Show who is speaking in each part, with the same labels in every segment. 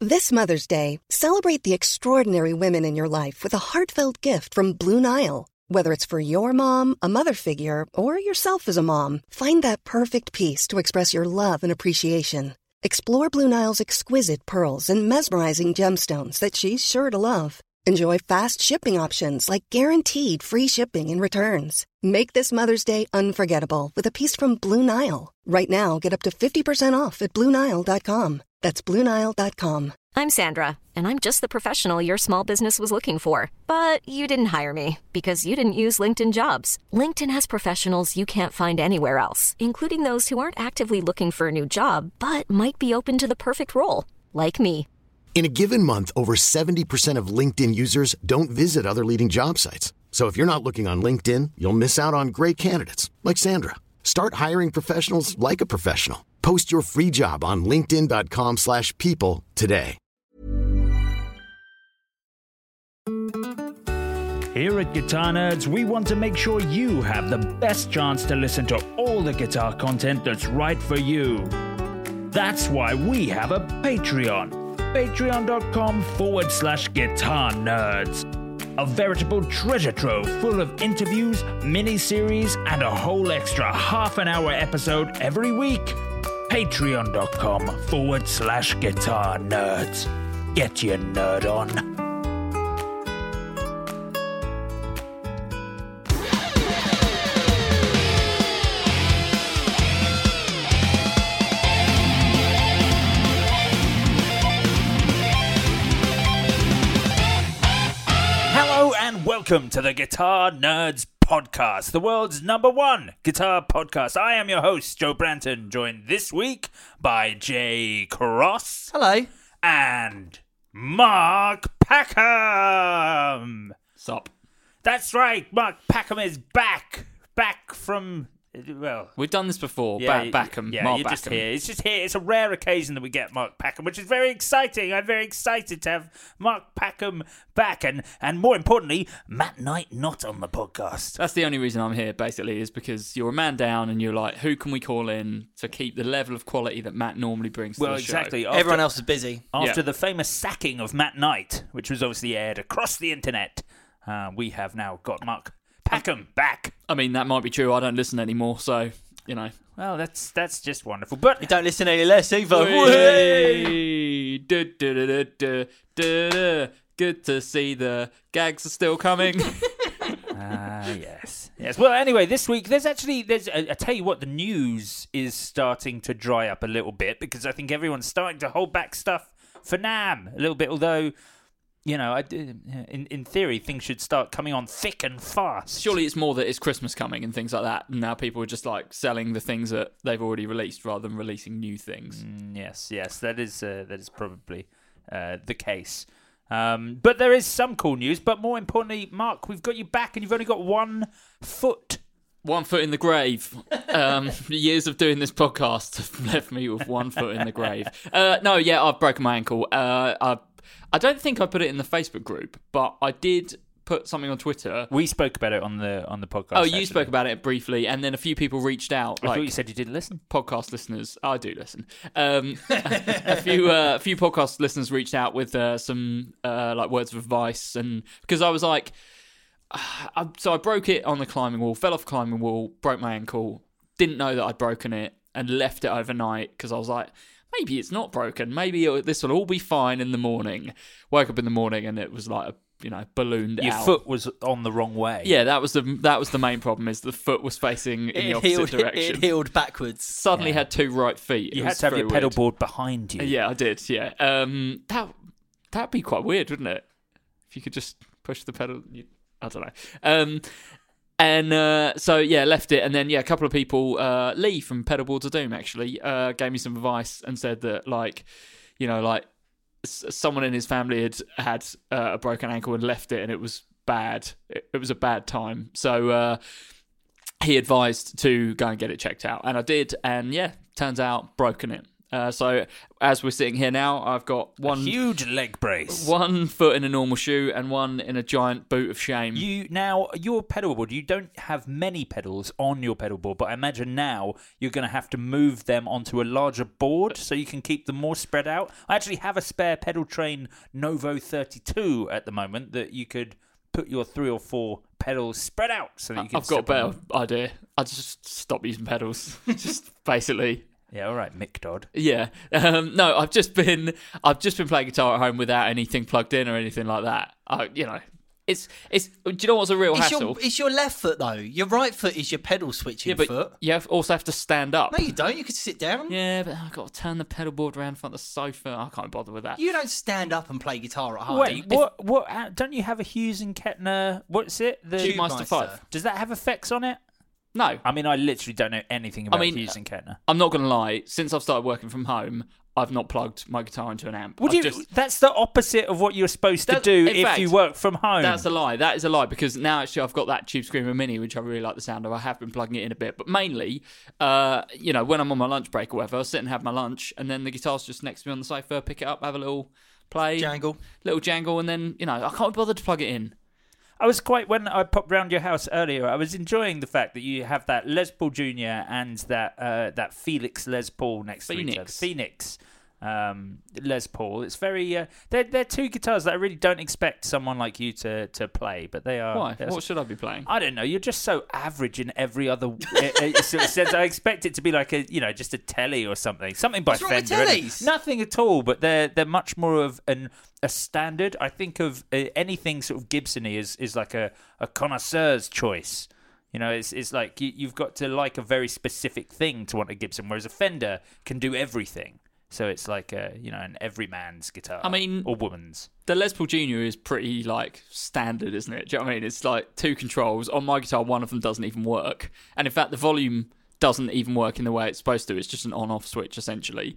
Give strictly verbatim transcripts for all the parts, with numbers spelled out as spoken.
Speaker 1: This Mother's Day, celebrate the extraordinary women in your life with a heartfelt gift from Blue Nile. Whether it's for your mom, a mother figure, or yourself as a mom, find that perfect piece to express your love and appreciation. Explore Blue Nile's exquisite pearls and mesmerizing gemstones that she's sure to love. Enjoy fast shipping options like guaranteed free shipping and returns. Make this Mother's Day unforgettable with a piece from Blue Nile. Right now, get up to fifty percent off at Blue Nile dot com. That's Blue Nile dot com.
Speaker 2: I'm Sandra, and I'm just the professional your small business was looking for. But you didn't hire me because you didn't use LinkedIn Jobs. LinkedIn has professionals you can't find anywhere else, including those who aren't actively looking for a new job, but might be open to the perfect role, like me.
Speaker 3: In a given month, over seventy percent of LinkedIn users don't visit other leading job sites. So if you're not looking on LinkedIn, you'll miss out on great candidates like Sandra. Start hiring professionals like a professional. Post your free job on linkedin dot com slash people today.
Speaker 4: Here at Guitar Nerds, we want to make sure you have the best chance to listen to all the guitar content that's right for you. That's why we have a Patreon. Patreon.com forward slash guitar nerds. A veritable treasure trove full of interviews, mini-series, and a whole extra half an hour episode every week. Patreon.com forward slash guitar nerds. Get your nerd on. Welcome to the Guitar Nerds Podcast, the world's number one guitar podcast. I am your host, Joe Branton, joined this week by Jay Cross.
Speaker 5: Hello.
Speaker 4: And Mark Packham.
Speaker 5: Sup.
Speaker 4: That's right, Mark Packham is back. Back from... Well,
Speaker 5: we've done this before.
Speaker 4: Yeah,
Speaker 5: ba- Backham.
Speaker 4: Yeah,
Speaker 5: Mark
Speaker 4: you're
Speaker 5: Backham.
Speaker 4: just here. It's just here. It's a rare occasion that we get Mark Packham, which is very exciting. I'm very excited to have Mark Packham back, and and more importantly, Matt Knight not on the podcast.
Speaker 5: That's the only reason I'm here, basically, is because you're a man down, and you're like, who can we call in to keep the level of quality that Matt normally brings to
Speaker 4: well,
Speaker 5: the
Speaker 4: exactly.
Speaker 5: show?
Speaker 4: After,
Speaker 6: Everyone else is busy.
Speaker 4: After
Speaker 5: Yeah.
Speaker 4: the famous sacking of Matt Knight, which was obviously aired across the internet, uh, we have now got Mark Packham back.
Speaker 5: I mean, that might be true. I don't listen anymore, so... You know,
Speaker 4: well, that's that's just wonderful. But
Speaker 6: you don't listen any less either.
Speaker 5: Whee! Du, du, du, du, du, du, du. Good to see the gags are still coming.
Speaker 4: Ah, yes, yes. Well, anyway, this week there's actually there's. I, I tell you what, the news is starting to dry up a little bit because I think everyone's starting to hold back stuff for NAMM a little bit. Although, you know, I, in in theory, things should start coming on thick and fast.
Speaker 5: Surely it's more that it's Christmas coming and things like that. And now people are just like selling the things that they've already released rather than releasing new things.
Speaker 4: Mm, yes, yes, that is uh, that is probably uh, the case. Um, but there is some cool news. But more importantly, Mark, we've got you back, and you've only got one foot.
Speaker 5: One foot in the grave. Um, years of doing this podcast have left me with one foot in the grave. Uh, no, yeah, I've broken my ankle. Uh, I I don't think I put it in the Facebook group, but I did put something on Twitter.
Speaker 4: We spoke about it on the on the podcast.
Speaker 5: Oh, you
Speaker 4: actually.
Speaker 5: spoke about it briefly, and then a few people reached out.
Speaker 4: I
Speaker 5: like,
Speaker 4: thought you said you didn't listen.
Speaker 5: Podcast listeners, I do listen. Um, a few uh, a few podcast listeners reached out with uh, some uh, like words of advice, and because I was like, I, so I broke it on the climbing wall, fell off the climbing wall, broke my ankle, didn't know that I'd broken it, and left it overnight because I was like, maybe it's not broken. Maybe it, this will all be fine in the morning. Woke up in the morning and it was like a, you know, ballooned
Speaker 4: Your
Speaker 5: out.
Speaker 4: Your foot was on the wrong way.
Speaker 5: Yeah, that was the that was the main problem. Is the foot was facing in
Speaker 6: it
Speaker 5: the opposite
Speaker 6: healed,
Speaker 5: direction.
Speaker 6: It healed backwards.
Speaker 5: Suddenly
Speaker 4: yeah.
Speaker 5: had two right feet. It
Speaker 4: you had to have your pedal weird. board behind you.
Speaker 5: Yeah, I did. Yeah, um, that that'd be quite weird, wouldn't it? If you could just push the pedal. You, I don't know. Um, And uh, so, yeah, left it. And then, yeah, a couple of people, uh, Lee from Pedalboards of Doom, actually, uh, gave me some advice and said that, like, you know, like, s- someone in his family had had uh, a broken ankle and left it, and it was bad. It, it was a bad time. So uh, he advised to go and get it checked out. And I did. And, yeah, turns out, broken it. Uh, so as we're sitting here now, I've got one
Speaker 4: a huge leg brace.
Speaker 5: one foot in a normal shoe and one in a giant boot of shame.
Speaker 4: You now your pedal board. You don't have many pedals on your pedal board, but I imagine now you're going to have to move them onto a larger board so you can keep them more spread out. I actually have a spare pedal train Novo thirty-two at the moment that you could put your three or four pedals spread out so that you can.
Speaker 5: I've got a
Speaker 4: step on
Speaker 5: better
Speaker 4: them.
Speaker 5: idea. I just stop using pedals. Just basically.
Speaker 4: Yeah, all right, Mick Dodd.
Speaker 5: Yeah. Um, no, I've just been I've just been playing guitar at home without anything plugged in or anything like that. I, you know, it's it's. Do you know what's a real
Speaker 6: It's
Speaker 5: hassle?
Speaker 6: your, it's your left foot, though. Your right foot is your pedal switching
Speaker 5: yeah, but
Speaker 6: foot.
Speaker 5: you have, also have to stand up.
Speaker 6: No, you don't. You can sit down.
Speaker 5: Yeah, but I've got to turn the pedal board around in front of the sofa. I can't bother with that.
Speaker 6: You don't stand up and play guitar at home.
Speaker 4: Wait, what? What? uh, Don't you have a Hughes and Kettner? What's it? The
Speaker 5: Tube Master five.
Speaker 4: Does that have effects on it?
Speaker 5: No.
Speaker 4: I mean, I literally don't know anything about
Speaker 5: I mean,
Speaker 4: Hughes and Kettner.
Speaker 5: I'm not going to lie. Since I've started working from home, I've not plugged my guitar into an amp.
Speaker 4: Would
Speaker 5: I've
Speaker 4: you?
Speaker 5: just-
Speaker 4: That's the opposite of what you're supposed to
Speaker 5: That-
Speaker 4: do
Speaker 5: in
Speaker 4: if
Speaker 5: fact,
Speaker 4: you work from home.
Speaker 5: That's a lie. That is a lie because now actually I've got that Tube Screamer Mini, which I really like the sound of. I have been plugging it in a bit, but mainly, uh, you know, when I'm on my lunch break or whatever, I'll sit and have my lunch, and then the guitar's just next to me on the sofa. Pick it up, have a little play,
Speaker 6: Jangle.
Speaker 5: little jangle, and then you know I can't bother to plug it in.
Speaker 4: I was quite when I popped round your house earlier. I was enjoying the fact that you have that Les Paul Junior and that uh, that Felix Les Paul next to each other.
Speaker 5: Phoenix.
Speaker 4: Phoenix um, Les Paul. It's very. Uh, they're they're two guitars that I really don't expect someone like you to, to play, but they are.
Speaker 5: Why?
Speaker 4: they're-
Speaker 5: What should I be playing?
Speaker 4: I don't know. You're just so average in every other uh, uh, sort of sense. I expect it to be like a, you know, just a telly or something, something by
Speaker 6: What's wrong with
Speaker 4: Fender.
Speaker 6: tellies?
Speaker 4: Nothing at all. But they're they're much more of an a standard. I think of uh, anything sort of Gibson-y is is like a, a connoisseur's choice. You know, it's it's like you, you've got to like a very specific thing to want a Gibson, whereas a Fender can do everything. So it's like a, you know, an everyman's guitar.
Speaker 5: I mean-
Speaker 4: or woman's.
Speaker 5: The Les Paul Junior is pretty like standard, isn't it? Do you know what I mean? It's like two controls on my guitar. One of them doesn't even work, and in fact, the volume doesn't even work in the way it's supposed to. It's just an on-off switch essentially,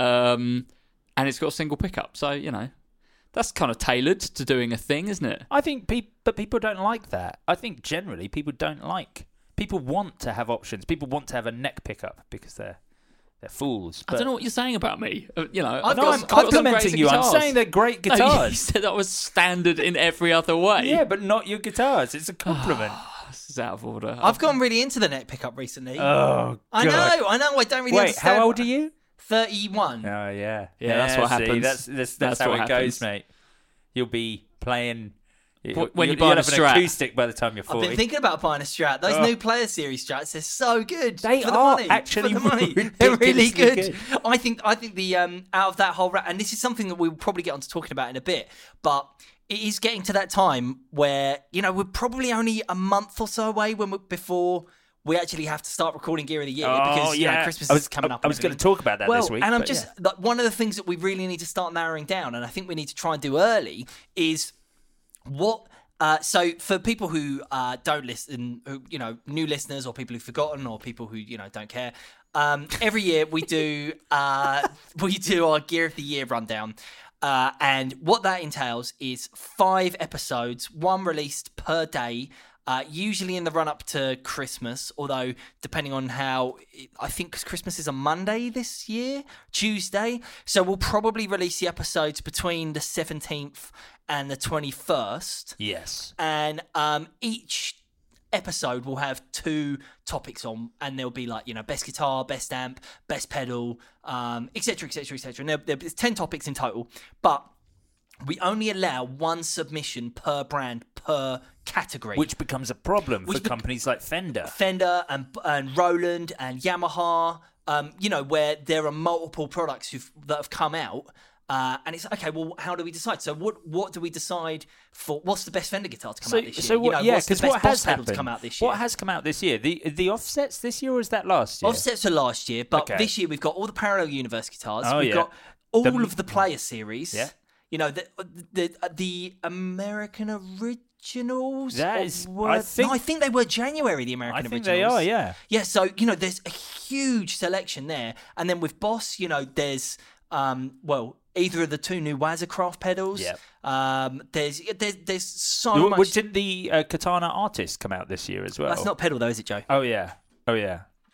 Speaker 5: um, and it's got a single pickup. So you know, that's kind of tailored to doing a thing, isn't it?
Speaker 4: I think, pe- but people don't like that. I think generally people don't like. People want to have options. People want to have a neck pickup because they're they're fools.
Speaker 5: I don't know what you're saying about me. Uh, you know,
Speaker 6: I've
Speaker 4: No,
Speaker 6: got
Speaker 4: I'm
Speaker 6: some- I've got some
Speaker 4: complimenting you. I'm
Speaker 5: guitars.
Speaker 4: saying they're great
Speaker 5: No, you
Speaker 4: guitars.
Speaker 5: said that was standard in every other way.
Speaker 4: Yeah, but not your guitars. It's a compliment.
Speaker 5: This is out of order.
Speaker 6: I've gone really into the neck pickup recently.
Speaker 4: Oh,
Speaker 6: I
Speaker 4: God.
Speaker 6: know, I know. I don't really
Speaker 4: Wait,
Speaker 6: understand.
Speaker 4: how old are you?
Speaker 6: thirty-one.
Speaker 4: Oh, yeah.
Speaker 5: Yeah, that's what
Speaker 4: see,
Speaker 5: happens.
Speaker 4: That's, that's, that's,
Speaker 5: That's
Speaker 4: how
Speaker 5: what
Speaker 4: it goes,
Speaker 5: happens.
Speaker 4: mate. You'll be playing...
Speaker 5: When you
Speaker 4: you'll,
Speaker 5: buy
Speaker 4: you'll
Speaker 5: a
Speaker 4: have an
Speaker 5: Strat.
Speaker 4: acoustic by the time you're
Speaker 6: I've
Speaker 4: forty.
Speaker 6: been thinking about buying a Strat. Those
Speaker 4: Oh.
Speaker 6: new Player Series Strats, they're so good.
Speaker 4: They
Speaker 6: for the
Speaker 4: are
Speaker 6: money.
Speaker 4: actually
Speaker 6: for the money. They're really
Speaker 4: ridiculously
Speaker 6: good.
Speaker 4: good.
Speaker 6: I think. I think the um out of that whole ra- and this is something that we'll probably get onto talking about in a bit, but it is getting to that time where you know we're probably only a month or so away when we, before we actually have to start recording Gear of the Year
Speaker 4: Oh,
Speaker 6: because you
Speaker 4: yeah.
Speaker 6: know Christmas
Speaker 4: I was,
Speaker 6: is coming up.
Speaker 4: I
Speaker 6: and
Speaker 4: was going to
Speaker 6: everything.
Speaker 4: talk about that
Speaker 6: well,
Speaker 4: this week.
Speaker 6: and I'm
Speaker 4: but
Speaker 6: just
Speaker 4: yeah.
Speaker 6: like, one of the things that we really need to start narrowing down, and I think we need to try and do early, is what. Uh, so for people who uh, don't listen, who you know, new listeners or people who've forgotten or people who you know don't care, um, every year we do uh, we do our Gear of the Year rundown, uh, and what that entails is five episodes, one released per day. Uh, usually in the run up to Christmas, although depending on how, I think 'cause Christmas is a Monday this year, Tuesday. So we'll probably release the episodes between the seventeenth and the twenty-first.
Speaker 4: Yes.
Speaker 6: And um, each episode will have two topics on, and there'll be like, you know, best guitar, best amp, best pedal, um, et cetera, et cetera, et cetera. And there, there's ten topics in total, but we only allow one submission per brand per category.
Speaker 4: Which becomes a problem
Speaker 6: Which
Speaker 4: for
Speaker 6: be-
Speaker 4: companies like Fender.
Speaker 6: Fender and and Roland and Yamaha, um, you know, where there are multiple products who've, that have come out. Uh, and it's okay. Well, how do we decide? So, what what do we decide for? What's the best Fender guitar to come
Speaker 4: So,
Speaker 6: out this year?
Speaker 4: so what?
Speaker 6: You know,
Speaker 4: yeah,
Speaker 6: what's the
Speaker 4: because
Speaker 6: best
Speaker 4: what
Speaker 6: Boss
Speaker 4: has
Speaker 6: pedal
Speaker 4: happened?
Speaker 6: to come out this year?
Speaker 4: What has come out this year? The the offsets this year, or was that last year?
Speaker 6: Offsets are last year, but
Speaker 4: Okay.
Speaker 6: this year we've got all the Parallel Universe guitars.
Speaker 4: Oh,
Speaker 6: we've
Speaker 4: yeah.
Speaker 6: got all
Speaker 4: The-
Speaker 6: of the Player Series.
Speaker 4: Yeah.
Speaker 6: You know the the the American Originals.
Speaker 4: That
Speaker 6: or
Speaker 4: is-
Speaker 6: were-
Speaker 4: I think-
Speaker 6: no, I think they were January. The
Speaker 4: I
Speaker 6: American
Speaker 4: think
Speaker 6: Originals.
Speaker 4: they are. Yeah.
Speaker 6: Yeah, so you know, there's a huge selection there, and then with Boss, you know, there's um, well, either of the two new Wazacraft pedals.
Speaker 4: Yep.
Speaker 6: Um, there's there's there's so
Speaker 4: W-
Speaker 6: much.
Speaker 4: w- Didn't the uh, Katana Artist come out this year as well?
Speaker 6: That's not pedal though, is it, Joe?
Speaker 4: Oh yeah. Oh yeah.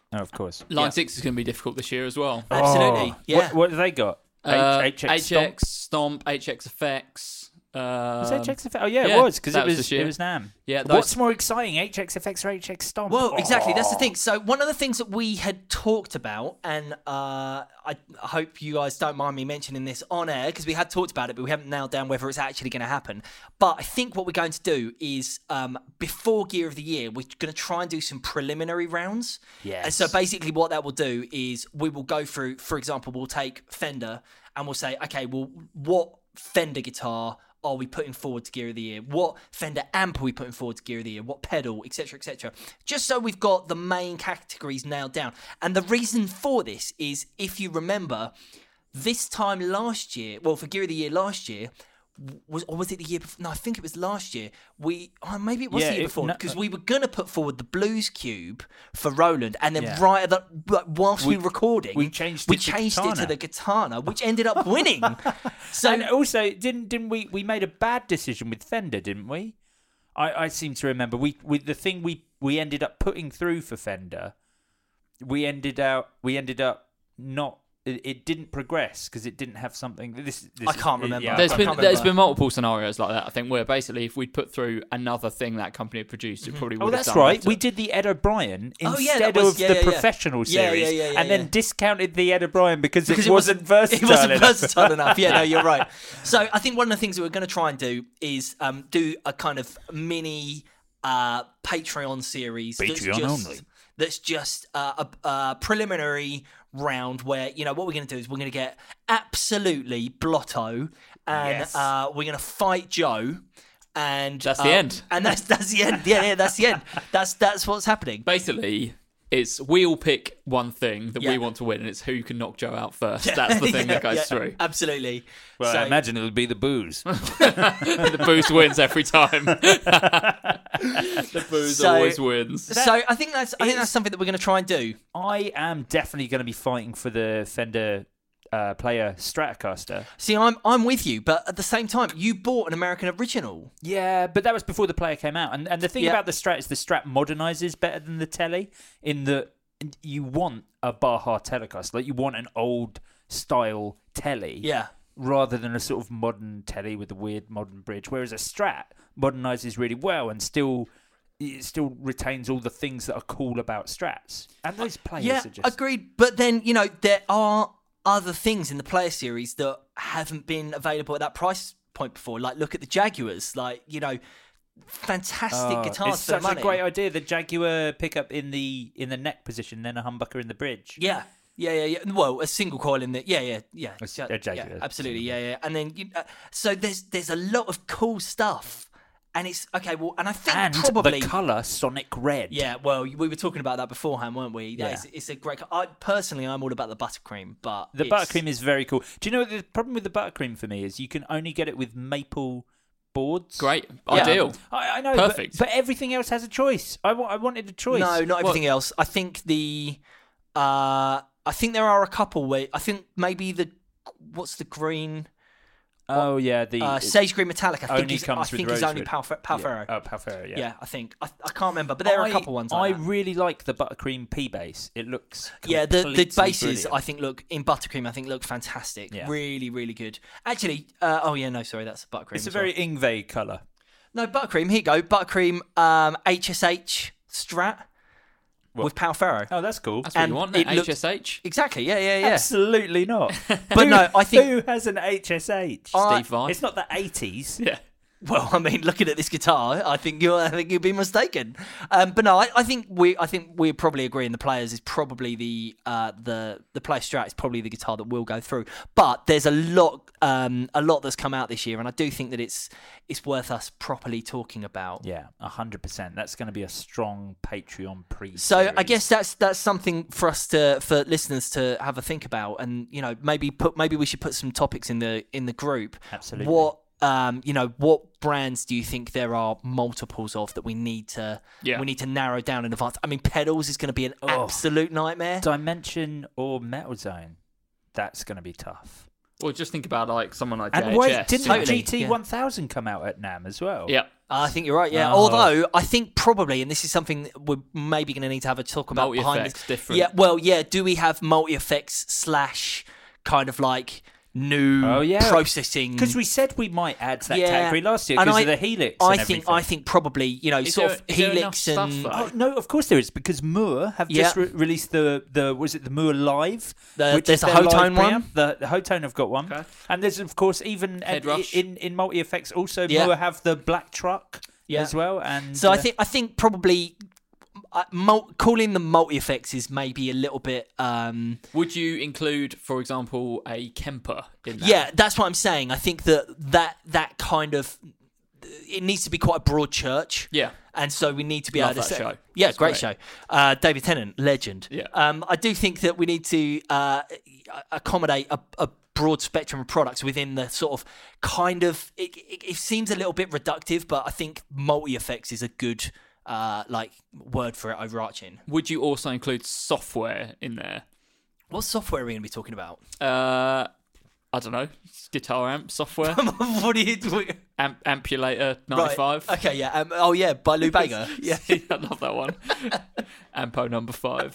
Speaker 7: Oh, of course.
Speaker 5: Line
Speaker 6: Yeah.
Speaker 5: six is going to be difficult this year as well.
Speaker 6: Absolutely.
Speaker 7: Oh.
Speaker 6: Yeah.
Speaker 7: What, what have they got?
Speaker 5: Uh,
Speaker 7: H-
Speaker 5: H
Speaker 7: HX
Speaker 5: X Stomp, H X Effects. Um,
Speaker 7: Was H X Effects? Oh yeah,
Speaker 5: yeah,
Speaker 7: it was because
Speaker 5: that
Speaker 7: it
Speaker 5: was
Speaker 7: was
Speaker 5: this year.
Speaker 7: it was NAMM.
Speaker 5: Yeah, those-
Speaker 7: What's more exciting, H X Effects or H X Stomp?
Speaker 6: Well, exactly. That's the
Speaker 7: Oh.
Speaker 6: thing. So one of the things that we had talked about, and uh, I hope you guys don't mind me mentioning this on air because we had talked about it, but we haven't nailed down whether it's actually going to happen. But I think what we're going to do is um, before Gear of the Year, we're going to try and do some preliminary rounds.
Speaker 7: Yes.
Speaker 6: And so basically, what that will do is we will go through. For example, we'll take Fender and we'll say, okay, well, what Fender guitar are we putting forward to Gear of the Year? What Fender amp are we putting forward to Gear of the Year? What pedal, et cetera, et cetera. Just so we've got the main categories nailed down. And the reason for this is, if you remember, this time last year, well, for Gear of the Year last year, was or was it the year before? No, I think it was last year. We oh, maybe it was
Speaker 7: Yeah,
Speaker 6: the year
Speaker 7: it-
Speaker 6: before
Speaker 7: no-
Speaker 6: because we were gonna put forward the Blues Cube for Roland, and then
Speaker 7: Yeah.
Speaker 6: right at the like, whilst we,
Speaker 7: We-
Speaker 6: were recording,
Speaker 7: we changed
Speaker 6: we
Speaker 7: it to
Speaker 6: changed it to
Speaker 7: Katana.
Speaker 6: the Katana, which ended up winning. so
Speaker 7: And also, didn't didn't we we made a bad decision with Fender, didn't we? I, I seem to remember we, we the thing we, we ended up putting through for Fender, we ended out we ended up not it, it didn't progress because it didn't have something. This, this
Speaker 6: I can't remember.
Speaker 7: Yeah,
Speaker 5: There's
Speaker 6: I
Speaker 5: been
Speaker 6: can't
Speaker 5: there's
Speaker 6: remember.
Speaker 5: been multiple scenarios like that. I think where basically if we'd put through another thing that company had produced, it probably would
Speaker 7: Oh,
Speaker 5: have
Speaker 7: that's
Speaker 5: done
Speaker 7: right.
Speaker 5: better.
Speaker 7: We did the Ed O'Brien
Speaker 6: Oh,
Speaker 7: instead
Speaker 6: yeah, that was-
Speaker 7: of
Speaker 6: yeah,
Speaker 7: the
Speaker 6: yeah, yeah.
Speaker 7: professional
Speaker 6: Yeah, yeah,
Speaker 7: series,
Speaker 6: yeah, yeah,
Speaker 7: and then
Speaker 6: yeah.
Speaker 7: discounted the Ed O'Brien because,
Speaker 6: because
Speaker 7: it wasn't versatile.
Speaker 6: It wasn't
Speaker 7: enough.
Speaker 6: versatile enough. Yeah, no, you're right. So I think one of the things that we're going to try and do is um, do a kind of mini uh, Patreon series. that's
Speaker 7: Patreon
Speaker 6: just,
Speaker 7: only.
Speaker 6: That's just uh, a, a preliminary round where, you know, what we're going to do is we're going to get absolutely blotto and
Speaker 7: Yes.
Speaker 6: uh, we're going to fight Joe. And
Speaker 5: That's the
Speaker 6: um,
Speaker 5: end.
Speaker 6: And that's that's the end. Yeah, yeah, that's the end. That's that's what's happening.
Speaker 5: Basically, it's we all pick one thing that
Speaker 6: Yeah.
Speaker 5: we want to win, and it's who can knock Joe out first. That's the thing
Speaker 6: Yeah,
Speaker 5: that goes
Speaker 6: yeah,
Speaker 5: through.
Speaker 6: Absolutely.
Speaker 7: Well,
Speaker 6: So-
Speaker 7: I imagine it'll be the booze.
Speaker 5: The booze wins every time. The booze
Speaker 6: So-
Speaker 5: always wins.
Speaker 6: So I think that's I think that's something that we're going to try and do.
Speaker 7: I am definitely going to be fighting for the Fender uh, Player Stratocaster.
Speaker 6: See, I'm I'm with you, but at the same time, you bought an American original.
Speaker 7: Yeah, but that was before the Player came out. And and the thing
Speaker 6: Yeah.
Speaker 7: about the Strat is the Strat modernizes better than the Telly in that you want a Baja Telecaster. Like you want an old style Telly.
Speaker 6: Yeah.
Speaker 7: Rather than a sort of modern Telly with a weird modern bridge. Whereas a Strat modernizes really well and still it still retains all the things that are cool about Strats. And those players
Speaker 6: Yeah,
Speaker 7: are just
Speaker 6: agreed. But then, you know, there are other things in the Player series that haven't been available at that price point before. Like, look at the Jaguars. Like, you know, fantastic
Speaker 7: Oh,
Speaker 6: guitars
Speaker 7: it's
Speaker 6: for the
Speaker 7: such
Speaker 6: money.
Speaker 7: a great idea. The Jaguar pickup in the in the neck position, then a humbucker in the bridge.
Speaker 6: Yeah. Yeah, yeah, yeah. Well, a single coil in the yeah, yeah, yeah,
Speaker 7: A-
Speaker 6: yeah,
Speaker 7: a Jaguar.
Speaker 6: yeah, absolutely, yeah, yeah. And then, you, uh, so there's there's a lot of cool stuff, and it's okay. Well, and I think
Speaker 7: And
Speaker 6: probably
Speaker 7: the colour Sonic Red.
Speaker 6: yeah. Well, we were talking about that beforehand, weren't we? Yeah,
Speaker 7: Yeah.
Speaker 6: It's, it's a great. I personally, I'm all about the buttercream, but
Speaker 7: The
Speaker 6: it's-
Speaker 7: buttercream is very cool. Do you know what the problem with the buttercream for me is? You can only get it with maple boards.
Speaker 5: Great.
Speaker 6: Yeah.
Speaker 5: Ideal.
Speaker 7: I, I know, but-
Speaker 5: Perfect.
Speaker 7: But, everything else has a choice. I, wa- I wanted a choice.
Speaker 6: No, not everything else. I think the, uh, I think there are a couple where I think maybe the, what's the green?
Speaker 7: Oh yeah, the
Speaker 6: Uh, Sage Green Metallic. I think
Speaker 7: only
Speaker 6: is,
Speaker 7: comes
Speaker 6: I
Speaker 7: with
Speaker 6: think is only
Speaker 7: rosewood.
Speaker 6: Pal, Palfero.
Speaker 7: Yeah. Oh, Palfero. Yeah.
Speaker 6: Yeah, I think I, I can't remember, but there are a
Speaker 7: I-
Speaker 6: couple ones.
Speaker 7: I
Speaker 6: Like that.
Speaker 7: really like the buttercream P bass. It looks
Speaker 6: Yeah, the the
Speaker 7: completely
Speaker 6: bases
Speaker 7: brilliant.
Speaker 6: I think look in buttercream. I think look fantastic.
Speaker 7: Yeah.
Speaker 6: Really, really good. Actually, uh, oh yeah, no, sorry, that's buttercream.
Speaker 7: It's a
Speaker 6: as well.
Speaker 7: very Ingve colour.
Speaker 6: no buttercream. Here you go, buttercream um, H S H Strat
Speaker 7: What?
Speaker 6: with Palfero.
Speaker 7: Oh, that's cool.
Speaker 5: That's what
Speaker 6: And
Speaker 5: you want.
Speaker 6: it
Speaker 5: H
Speaker 6: looks-
Speaker 5: S H.
Speaker 6: Exactly. Yeah, yeah, yeah.
Speaker 7: Absolutely not.
Speaker 6: But no, I think-
Speaker 7: who has an H S H?
Speaker 6: I-
Speaker 5: Steve Vai.
Speaker 7: It's not the eighties.
Speaker 5: Yeah.
Speaker 6: Well, I mean, looking at this guitar, I think you're, I think you'd be mistaken. Um, but no, I, I think we, I think we probably agree. And the players is probably the, uh, the, the Player Strat is probably the guitar that will go through. But there's a lot, um, a lot that's come out this year, and I do think that it's, it's worth us properly talking about.
Speaker 7: Yeah, a hundred percent. That's going to be a strong Patreon pre.
Speaker 6: So I guess that's that's something for us to, for listeners to have a think about, and you know, maybe put, maybe we should put some topics in the in the group.
Speaker 7: Absolutely.
Speaker 6: What um, you know, what brands do you think there are multiples of that we need to
Speaker 5: Yeah.
Speaker 6: we need to narrow down in advance? I mean, pedals is going to be an
Speaker 7: Oh.
Speaker 6: absolute nightmare.
Speaker 7: Dimension or Metal Zone? That's going to be tough.
Speaker 5: Or just think about like someone like
Speaker 7: And
Speaker 5: J H S.
Speaker 7: wait, didn't
Speaker 6: Totally,
Speaker 7: the G T
Speaker 6: yeah.
Speaker 7: one thousand come out at NAMM as well?
Speaker 5: Yeah.
Speaker 6: I think you're right, yeah.
Speaker 7: Oh.
Speaker 6: Although, I think probably, and this is something that we're maybe going to need to have a talk about behind
Speaker 5: Multi-effects,
Speaker 6: this.
Speaker 5: different.
Speaker 6: Yeah, well, yeah, do we have multi-effects slash kind of like new
Speaker 7: Oh, yeah.
Speaker 6: processing?
Speaker 7: Because we said we might add to that
Speaker 6: Yeah.
Speaker 7: category last year
Speaker 6: And
Speaker 7: because
Speaker 6: I-
Speaker 7: of the Helix
Speaker 6: I
Speaker 7: and
Speaker 6: think
Speaker 7: everything.
Speaker 6: I think probably, you know,
Speaker 5: Is
Speaker 6: sort
Speaker 5: there-
Speaker 6: of
Speaker 5: is there enough
Speaker 6: Helix
Speaker 5: stuff,
Speaker 6: and...
Speaker 5: though?
Speaker 7: Oh, no, of course there is, because Moore have just
Speaker 6: Yeah.
Speaker 7: re- released the, the, was it the Moore Live?
Speaker 6: The-
Speaker 7: which
Speaker 6: there's
Speaker 7: is
Speaker 6: a
Speaker 7: their live
Speaker 6: Hotone one?
Speaker 7: preamp. The, the Hotone have got one.
Speaker 5: Okay.
Speaker 7: And there's, of course, even
Speaker 5: Head
Speaker 7: uh,
Speaker 5: Rush.
Speaker 7: in, in multi-effects also,
Speaker 6: Yeah.
Speaker 7: Moore have the Black Truck
Speaker 6: Yeah.
Speaker 7: as well. And
Speaker 6: So I
Speaker 7: uh,
Speaker 6: think I think probably uh, mul- calling them multi-effects is maybe a little bit... Um,
Speaker 5: Would you include, for example, a Kemper in that?
Speaker 6: yeah, that's what I'm saying. I think that that, that kind of... It needs to be quite a broad church.
Speaker 5: Yeah.
Speaker 6: And so we need to be
Speaker 5: Love
Speaker 6: able to
Speaker 5: that
Speaker 6: say,
Speaker 5: show.
Speaker 6: yeah,
Speaker 5: It's
Speaker 6: great,
Speaker 5: great.
Speaker 6: show. Uh, David Tennant, legend.
Speaker 5: Yeah.
Speaker 6: Um, I do think that we need to uh, accommodate a, a broad spectrum of products within the sort of kind of. It, it, it seems a little bit reductive, but I think multi effects is a good uh, like word for it, overarching.
Speaker 5: Would you also include software in there?
Speaker 6: What software are we going to be talking about?
Speaker 5: Uh, I don't know. Guitar amp software.
Speaker 6: What do you do?
Speaker 5: Amp, Ampulator ninety-five.
Speaker 6: Right. Okay, yeah. Um, oh, yeah, by Lou Bega.
Speaker 5: Yeah, I love that one. Ampo number five.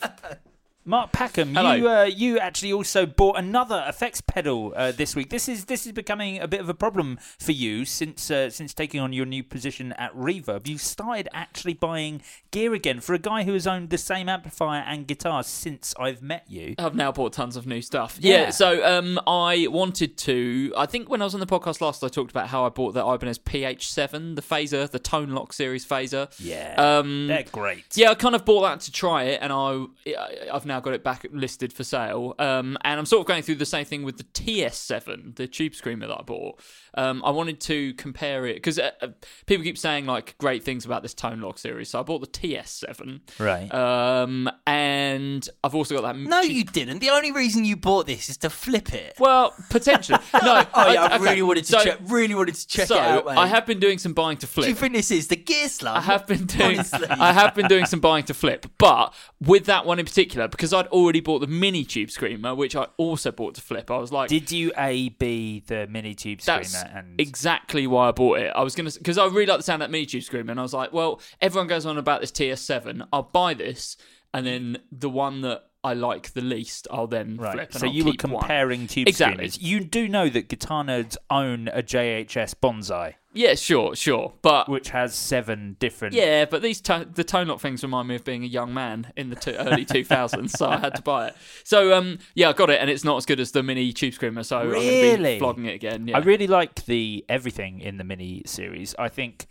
Speaker 7: Mark Packham,
Speaker 5: Hello.
Speaker 7: you uh, you actually also bought another effects pedal uh, this week. This is this is becoming a bit of a problem for you since uh, since taking on your new position at Reverb. You started actually buying gear again for a guy who has owned the same amplifier and guitar since I've met you.
Speaker 5: I've now bought tons of new stuff.
Speaker 7: Yeah.
Speaker 5: Yeah, so um, I wanted to. I think when I was on the podcast last, I talked about how I bought the Ibanez P H seven, the phaser, the Tone Lock series phaser.
Speaker 7: Yeah,
Speaker 5: Um,
Speaker 7: they're great.
Speaker 5: Yeah, I kind of bought that to try it, and I I've now got it back listed for sale. Um, and I'm sort of going through the same thing with the T S seven, the Tube Screamer that I bought. Um, I wanted to compare it because uh, uh, people keep saying like great things about this Tone Lock series, so I bought the T S seven.
Speaker 7: Right.
Speaker 5: Um, and I've also got that.
Speaker 6: No,
Speaker 5: cheap-
Speaker 6: you didn't. The only reason you bought this is to flip it.
Speaker 5: Well, potentially. No.
Speaker 6: Oh, yeah, I
Speaker 5: okay,
Speaker 6: really wanted to
Speaker 5: so-
Speaker 6: check. Really wanted to check
Speaker 5: so
Speaker 6: it out, mate.
Speaker 5: I have been doing some buying to
Speaker 6: Do you
Speaker 5: flip.
Speaker 6: think this is the gear slum?
Speaker 5: I have been doing.
Speaker 6: Honestly.
Speaker 5: I have been doing some buying to flip, but with that one in particular, because I'd already bought the mini Tube Screamer, which I also bought to flip. I was like,
Speaker 7: Did you A B the mini tube
Speaker 5: that's
Speaker 7: screamer and
Speaker 5: exactly why I bought it. I was gonna because I really like the sound of that mini Tube Screamer, and I was like, well, everyone goes on about this T S seven. I'll buy this, and then the one that I like the least, I'll then
Speaker 7: right?
Speaker 5: flip. And
Speaker 7: So
Speaker 5: I'll
Speaker 7: you were
Speaker 5: keep one.
Speaker 7: comparing tube
Speaker 5: Exactly.
Speaker 7: screamers. You do know that Guitar Nerds own a J H S Bonsai,
Speaker 5: Yeah, sure, sure, but
Speaker 7: which has seven different.
Speaker 5: yeah, but these to- the tone lock things remind me of being a young man in the two- early two thousands, so I had to buy it. So um, yeah, I got it, and it's not as good as the mini Tube Screamer, so I'm going to
Speaker 7: Really?
Speaker 5: be flogging it again. Yeah.
Speaker 7: I really like the everything in the mini series. I think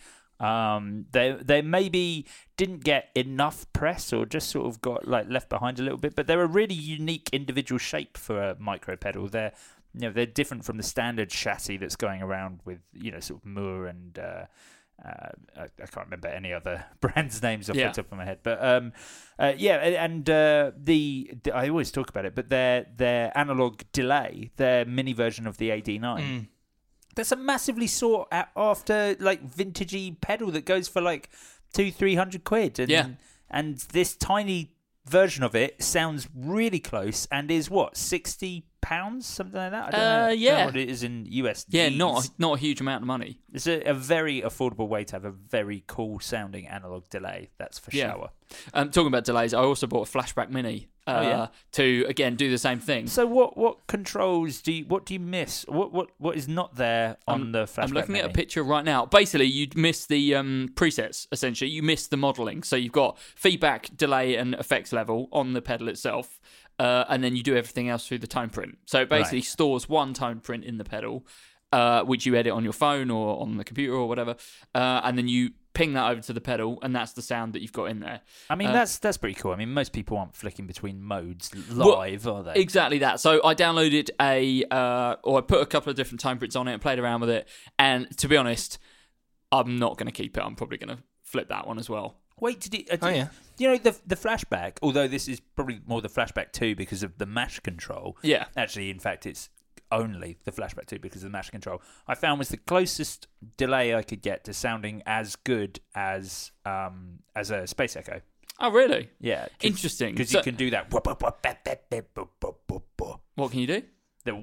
Speaker 7: um, they they maybe didn't get enough press or just sort of got like left behind a little bit, but they're a really unique individual shape for a micro pedal. They're you know they're different from the standard chassis that's going around with you know sort of Moore and. Uh, Uh, I, I can't remember any other brands' names off
Speaker 5: Yeah.
Speaker 7: the top of my head, but um, uh, yeah, and uh, the, the I always talk about it, but their their analog delay, their mini version of the A D nine,
Speaker 6: Mm.
Speaker 7: that's a massively sought a- after like vintagey pedal that goes for like two three hundred quid, and
Speaker 5: Yeah.
Speaker 7: and this tiny version of it sounds really close and is what sixty pounds, something like that. I don't
Speaker 5: Uh,
Speaker 7: know, don't know
Speaker 5: yeah.
Speaker 7: what it is in U S D.
Speaker 5: yeah, not not a huge amount of money.
Speaker 7: It's a, a very affordable way to have a very cool sounding analog delay. That's for
Speaker 5: Yeah.
Speaker 7: sure.
Speaker 5: Um, talking about delays, I also bought a Flashback Mini uh,
Speaker 7: Oh, yeah?
Speaker 5: to again do the same thing.
Speaker 7: So what what controls do you what do you miss? What what what is not there on
Speaker 5: I'm-
Speaker 7: the flashback?
Speaker 5: I'm looking at a
Speaker 7: Mini?
Speaker 5: picture right now. Basically, you miss the um, presets, essentially. You miss the modelling. So you've got feedback, delay, and effects level on the pedal itself. Uh, and then you do everything else through the tone print. So it basically
Speaker 7: Right.
Speaker 5: stores one tone print in the pedal, uh, which you edit on your phone or on the computer or whatever. Uh, and then you ping that over to the pedal, and that's the sound that you've got in there.
Speaker 7: I mean
Speaker 5: uh,
Speaker 7: that's that's pretty cool. I mean most people aren't flicking between modes
Speaker 5: Well,
Speaker 7: live, are they?
Speaker 5: Exactly that. So I downloaded a, uh, or I put a couple of different tone prints on it and played around with it. And to be honest, I'm not going to keep it. I'm probably going to flip that one as well.
Speaker 7: Wait, did it? Uh,
Speaker 6: Oh, yeah.
Speaker 7: You know the the flashback. Although this is probably more the flashback two because of the mash control.
Speaker 5: Yeah.
Speaker 7: Actually, in fact, it's only the flashback two because of the mash control. I found was the closest delay I could get to sounding as good as um as a Space Echo.
Speaker 5: Oh, really?
Speaker 7: Yeah,
Speaker 5: Interesting.
Speaker 7: because
Speaker 5: So-
Speaker 7: you can do that.
Speaker 5: What can you do?
Speaker 7: the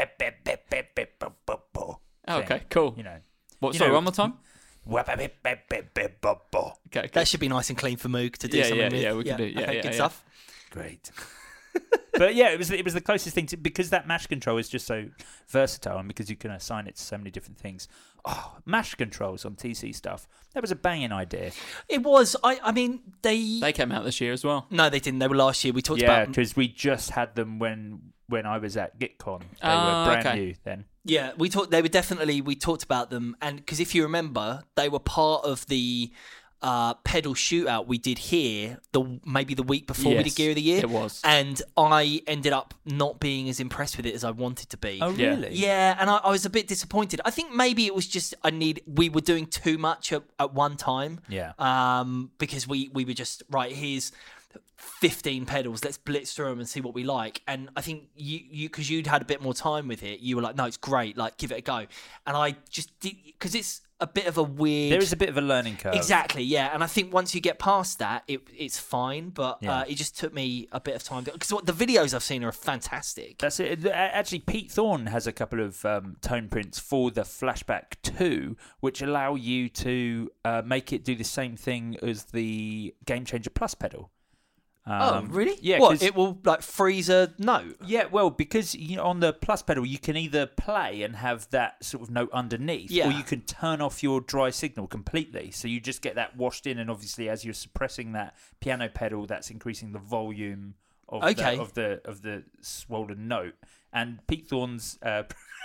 Speaker 5: Oh, okay,
Speaker 7: thing,
Speaker 5: cool.
Speaker 7: You know,
Speaker 5: What?
Speaker 7: you
Speaker 5: Sorry,
Speaker 7: know,
Speaker 5: one more time.
Speaker 7: okay,
Speaker 5: Okay,
Speaker 6: That should be nice and clean for Moog to do
Speaker 5: Yeah,
Speaker 6: something
Speaker 5: yeah,
Speaker 6: with.
Speaker 5: yeah, we can do- yeah,
Speaker 6: okay,
Speaker 5: yeah,
Speaker 6: good
Speaker 5: yeah.
Speaker 6: stuff.
Speaker 7: great. But yeah, it was it was the closest thing to, because that mash control is just so versatile, and because you can assign it to so many different things. Oh, mash controls on T C stuff. That was a banging idea.
Speaker 6: It was. I. I mean, they.
Speaker 5: They came out this year as well.
Speaker 6: No, they didn't. They were last year. We talked
Speaker 7: Yeah,
Speaker 6: about.
Speaker 7: because we just had them when when I was at GitCon. They
Speaker 5: Ah,
Speaker 7: were brand
Speaker 5: okay.
Speaker 7: new then.
Speaker 6: Yeah, we talked. They were definitely. We talked about them, and because if you remember, they were part of the uh, pedal shootout we did here. The maybe the week before we
Speaker 5: Yes,
Speaker 6: did Gear of the Year.
Speaker 5: it was.
Speaker 6: and I ended up not being as impressed with it as I wanted to be.
Speaker 7: Oh
Speaker 5: Yeah.
Speaker 7: really?
Speaker 6: Yeah, and I, I was a bit disappointed. I think maybe it was just I need. We were doing too much at, at one time.
Speaker 7: Yeah.
Speaker 6: Um, because we we were just right. Here's fifteen pedals. Let's blitz through them and see what we like. And I think you you because you'd had a bit more time with it. You were like, no, it's great. Like, give it a go. And I just did because it's a bit of a weird.
Speaker 7: There is a bit of a learning curve.
Speaker 6: Exactly, yeah, and I think once you get past that, it it's fine. But
Speaker 7: Yeah.
Speaker 6: uh, it just took me a bit of time because the videos I've seen are fantastic.
Speaker 7: That's it. A- Actually, Pete Thorne has a couple of um, tone prints for the Flashback two, which allow you to uh, make it do the same thing as the Game Changer Plus pedal.
Speaker 6: Oh,
Speaker 7: Um,
Speaker 6: really?
Speaker 7: Yeah.
Speaker 6: What?
Speaker 7: 'cause-
Speaker 6: It will like freeze a note.
Speaker 7: Yeah, well, because you know, on the Plus pedal, you can either play and have that sort of note underneath,
Speaker 6: Yeah.
Speaker 7: or you can turn off your dry signal completely. So you just get that washed in, and obviously, as you're suppressing that piano pedal, that's increasing the volume of
Speaker 6: Okay.
Speaker 7: the, of the of the swollen note. And Pete Thorne's uh,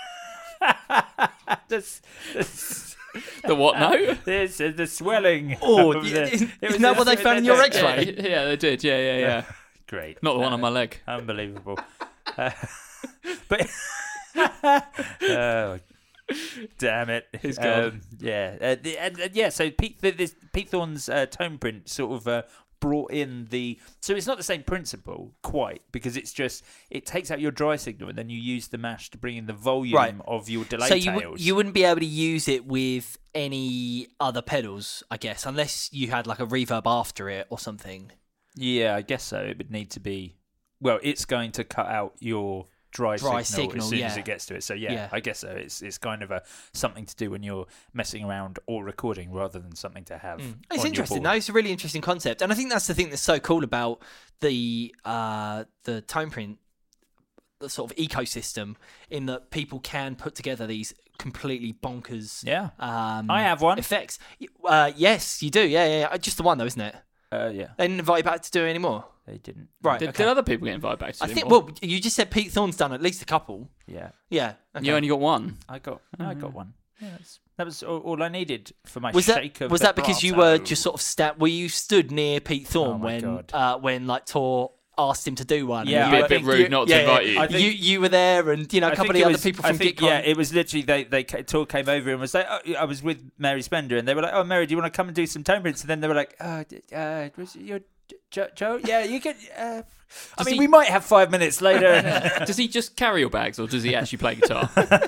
Speaker 7: this, this,
Speaker 5: The what note?
Speaker 7: this, uh, the swelling.
Speaker 6: Oh,
Speaker 7: of
Speaker 6: y-
Speaker 7: the-
Speaker 6: isn't-
Speaker 7: it was
Speaker 6: isn't that what they found in your
Speaker 7: yeah,
Speaker 6: X-ray?
Speaker 5: Yeah, yeah, they did. Yeah, yeah, yeah.
Speaker 7: Great.
Speaker 5: Not the one
Speaker 7: Uh,
Speaker 5: on my leg.
Speaker 7: Unbelievable. Uh, but oh, damn it!
Speaker 5: He's gone.
Speaker 7: Um, yeah, uh, the, and, and yeah. So Pete, th- this Pete Thorne's uh, tone print sort of uh, brought in the. So it's not the same principle quite, because it's just it takes out your dry signal and then you use the mash to bring in the volume
Speaker 6: Right.
Speaker 7: of your delay
Speaker 6: So you
Speaker 7: tails.
Speaker 6: w- you wouldn't be able to use it with any other pedals, I guess, unless you had like a reverb after it or something.
Speaker 7: Yeah, I guess so. It would need to be. Well, it's going to cut out your dry,
Speaker 6: Dry
Speaker 7: signal,
Speaker 6: signal,
Speaker 7: as soon as
Speaker 6: yeah.
Speaker 7: it gets to it. So yeah,
Speaker 6: Yeah.
Speaker 7: I guess so. It's it's kind of a something to do when you're messing around or recording, rather than something to have.
Speaker 6: It's
Speaker 7: on your
Speaker 6: interesting,
Speaker 7: board.
Speaker 6: though. It's a really interesting concept, and I think that's the thing that's so cool about the uh, the tone print, the sort of ecosystem, in that people can put together these completely bonkers.
Speaker 7: Yeah.
Speaker 6: um,
Speaker 7: I have one.
Speaker 6: effects. Uh, yes, you do. Yeah, yeah, yeah. Just the one though, isn't it?
Speaker 7: Uh, yeah,
Speaker 6: They didn't invite you back to do it anymore.
Speaker 7: they didn't.
Speaker 6: Right.
Speaker 5: Did,
Speaker 6: okay.
Speaker 5: did other people get invited back to
Speaker 6: I
Speaker 5: do
Speaker 6: think.
Speaker 5: more?
Speaker 6: Well, you just said Pete Thorne's done at least a couple.
Speaker 7: Yeah,
Speaker 6: Yeah. Okay.
Speaker 5: You only got one.
Speaker 7: I got I got one. Yeah, that's, that was all, all I needed for my
Speaker 6: was that
Speaker 7: shake of
Speaker 6: was that because you were
Speaker 7: vibrato.
Speaker 6: just sort of sta- were you stood near Pete Thorne
Speaker 7: Oh my
Speaker 6: when
Speaker 7: God.
Speaker 6: uh, when like Tor asked him to do one?
Speaker 7: Yeah,
Speaker 6: And you
Speaker 7: I
Speaker 6: were-
Speaker 5: think- Bit rude not to
Speaker 6: yeah,
Speaker 5: invite
Speaker 6: yeah.
Speaker 5: you.
Speaker 7: I think-
Speaker 6: you you were there, and you know a
Speaker 7: I
Speaker 6: couple of
Speaker 7: think
Speaker 6: the
Speaker 7: it
Speaker 6: other
Speaker 7: was-
Speaker 6: people
Speaker 7: I
Speaker 6: from
Speaker 7: think,
Speaker 6: GitCon.
Speaker 7: Yeah, it was literally they they ca- Tor came over and was like, oh, I was with Mary Spender, and they were like, oh, Mary, do you want to come and do some tone prints? And then they were like, uh, d- uh was it your Joe? Joe? Yeah, you can. Uh, I
Speaker 5: Does
Speaker 7: mean,
Speaker 5: he-
Speaker 7: we might have five minutes later.
Speaker 5: Does he just carry your bags, or does he actually play guitar?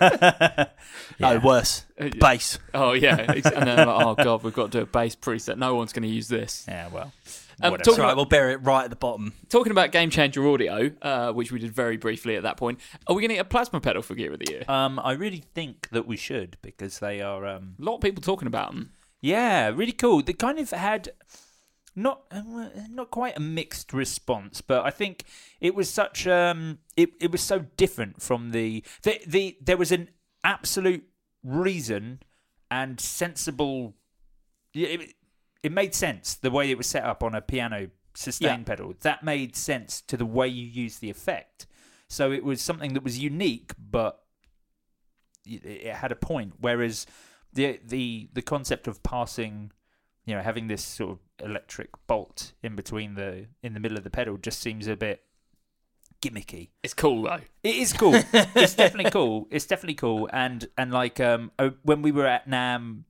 Speaker 6: No, worse. Bass.
Speaker 5: Oh yeah, ex- and then like, oh god, we've got to do a bass preset. No one's going to use this.
Speaker 7: yeah, well,
Speaker 5: Um,
Speaker 7: whatever.
Speaker 5: talking
Speaker 6: Right,
Speaker 5: about
Speaker 6: we'll bury it right at the bottom.
Speaker 5: talking about Game Changer Audio, uh, which we did very briefly at that point. Are we going to get a plasma pedal for Gear of the Year?
Speaker 7: Um, I really think that we should, because they are. Um,
Speaker 5: A lot of people talking about them.
Speaker 7: Yeah, really cool. They kind of had not uh, not quite a mixed response, but I think it was such um it, it was so different from the, the the there was an absolute reason and sensible. It, it made sense the way it was set up on a piano sustain
Speaker 6: Yeah.
Speaker 7: pedal. That made sense to the way you use the effect. So it was something that was unique, but it, it had a point. Whereas the the the concept of passing, you know, having this sort of electric bolt in between the in the middle of the pedal just seems a bit gimmicky.
Speaker 5: It's cool though.
Speaker 7: It is cool. It's definitely cool. It's definitely cool. And and like um uh, when we were at NAMM,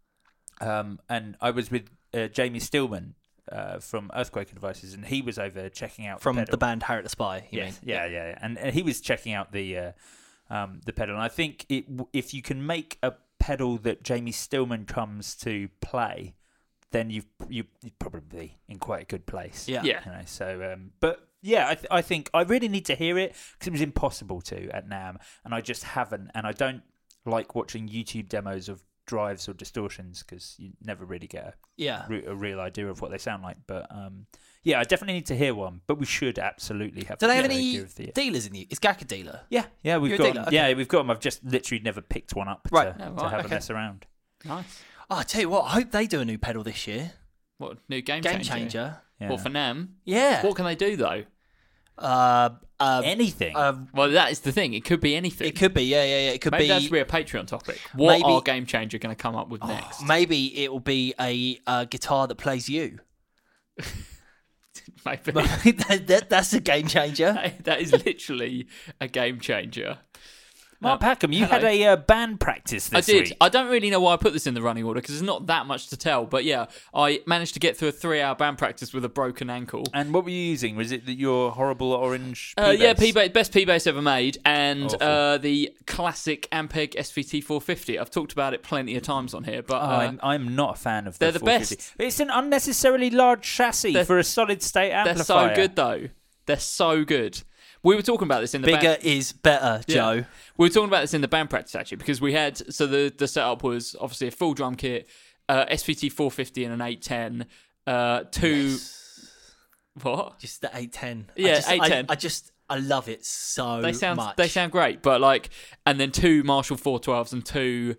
Speaker 7: um and I was with uh, Jamie Stillman uh, from Earthquake Devices, and he was over checking out
Speaker 6: From
Speaker 7: the,
Speaker 6: the,
Speaker 7: pedal.
Speaker 6: band Harriet the Spy, you
Speaker 7: Yes,
Speaker 6: mean?
Speaker 7: yeah, yeah, yeah. And, and he was checking out the uh, um, the pedal, and I think it if you can make a pedal that Jamie Stillman comes to play, then you've you you're probably in quite a good place.
Speaker 6: Yeah.
Speaker 5: Yeah.
Speaker 7: You know, so um, but yeah, I, th- I think I really need to hear it because it was impossible to at NAMM, and I just haven't. And I don't like watching YouTube demos of drives or distortions because you never really get a,
Speaker 6: Yeah.
Speaker 7: re- a real idea of what they sound like. But um, yeah, I definitely need to hear one. But we should absolutely have.
Speaker 6: Do they have
Speaker 7: an
Speaker 6: any
Speaker 7: idea of the,
Speaker 6: dealers in you? Is Gak a dealer?
Speaker 7: Yeah, yeah, we've
Speaker 6: You're a
Speaker 7: got
Speaker 6: dealer?
Speaker 7: 'em. Yeah,
Speaker 6: Okay.
Speaker 7: we've got them. I've just literally never picked one up
Speaker 6: Right.
Speaker 7: to,
Speaker 5: Oh,
Speaker 7: to
Speaker 5: right,
Speaker 7: have
Speaker 6: okay.
Speaker 7: a mess around.
Speaker 5: Nice.
Speaker 6: Oh, I tell you what, I hope they do a new pedal this year.
Speaker 5: What new game,
Speaker 6: Game
Speaker 5: changer?
Speaker 6: changer.
Speaker 7: Yeah.
Speaker 5: What for NAMM?
Speaker 6: Yeah.
Speaker 5: What can they do though?
Speaker 6: Uh, uh,
Speaker 7: Anything.
Speaker 6: uh,
Speaker 5: Well, that is the thing. It could be anything.
Speaker 6: it could be, yeah, yeah, yeah. It could
Speaker 5: Maybe
Speaker 6: be.
Speaker 5: that should be a Patreon topic. What
Speaker 6: Maybe-
Speaker 5: are Game Changer going to come up with next?
Speaker 6: Maybe it will be a uh, guitar that plays you.
Speaker 5: Maybe.
Speaker 6: that, that, that's a game changer.
Speaker 5: That is literally a game changer.
Speaker 7: Mark
Speaker 5: Uh,
Speaker 7: Packham, you
Speaker 5: hello.
Speaker 7: had a uh, band practice
Speaker 5: I
Speaker 7: this
Speaker 5: did.
Speaker 7: week.
Speaker 5: I don't really know why I put this in the running order because there's not that much to tell. But yeah, I managed to get through a three-hour band practice with a broken ankle.
Speaker 7: And what were you using? Was it the, your horrible orange
Speaker 5: Uh,
Speaker 7: P-bass?
Speaker 5: yeah, P-bass, best P-bass ever made, and
Speaker 7: Awful.
Speaker 5: uh, the classic Ampeg S V T four fifty. I've talked about it plenty of times on here, but
Speaker 7: Oh,
Speaker 5: uh,
Speaker 7: I'm, I'm not a fan of the
Speaker 5: they're the
Speaker 7: four fifty.
Speaker 5: best.
Speaker 7: It's an unnecessarily large chassis
Speaker 5: They're-
Speaker 7: for a solid state
Speaker 5: they're
Speaker 7: amplifier.
Speaker 5: so good though. They're so good. We were talking about this in the
Speaker 6: Bigger
Speaker 5: band-
Speaker 6: is better,
Speaker 5: Yeah.
Speaker 6: Joe.
Speaker 5: We were talking about this in the band practice actually because we had so the the setup was obviously a full drum kit, uh, S V T four fifty and an eight ten, uh, two what
Speaker 6: Just the eight ten.
Speaker 5: Yeah,
Speaker 6: I just,
Speaker 5: eight ten.
Speaker 6: I, I just, I love it so
Speaker 5: they sound
Speaker 6: much.
Speaker 5: they sound great, but like and then two Marshall four twelves and two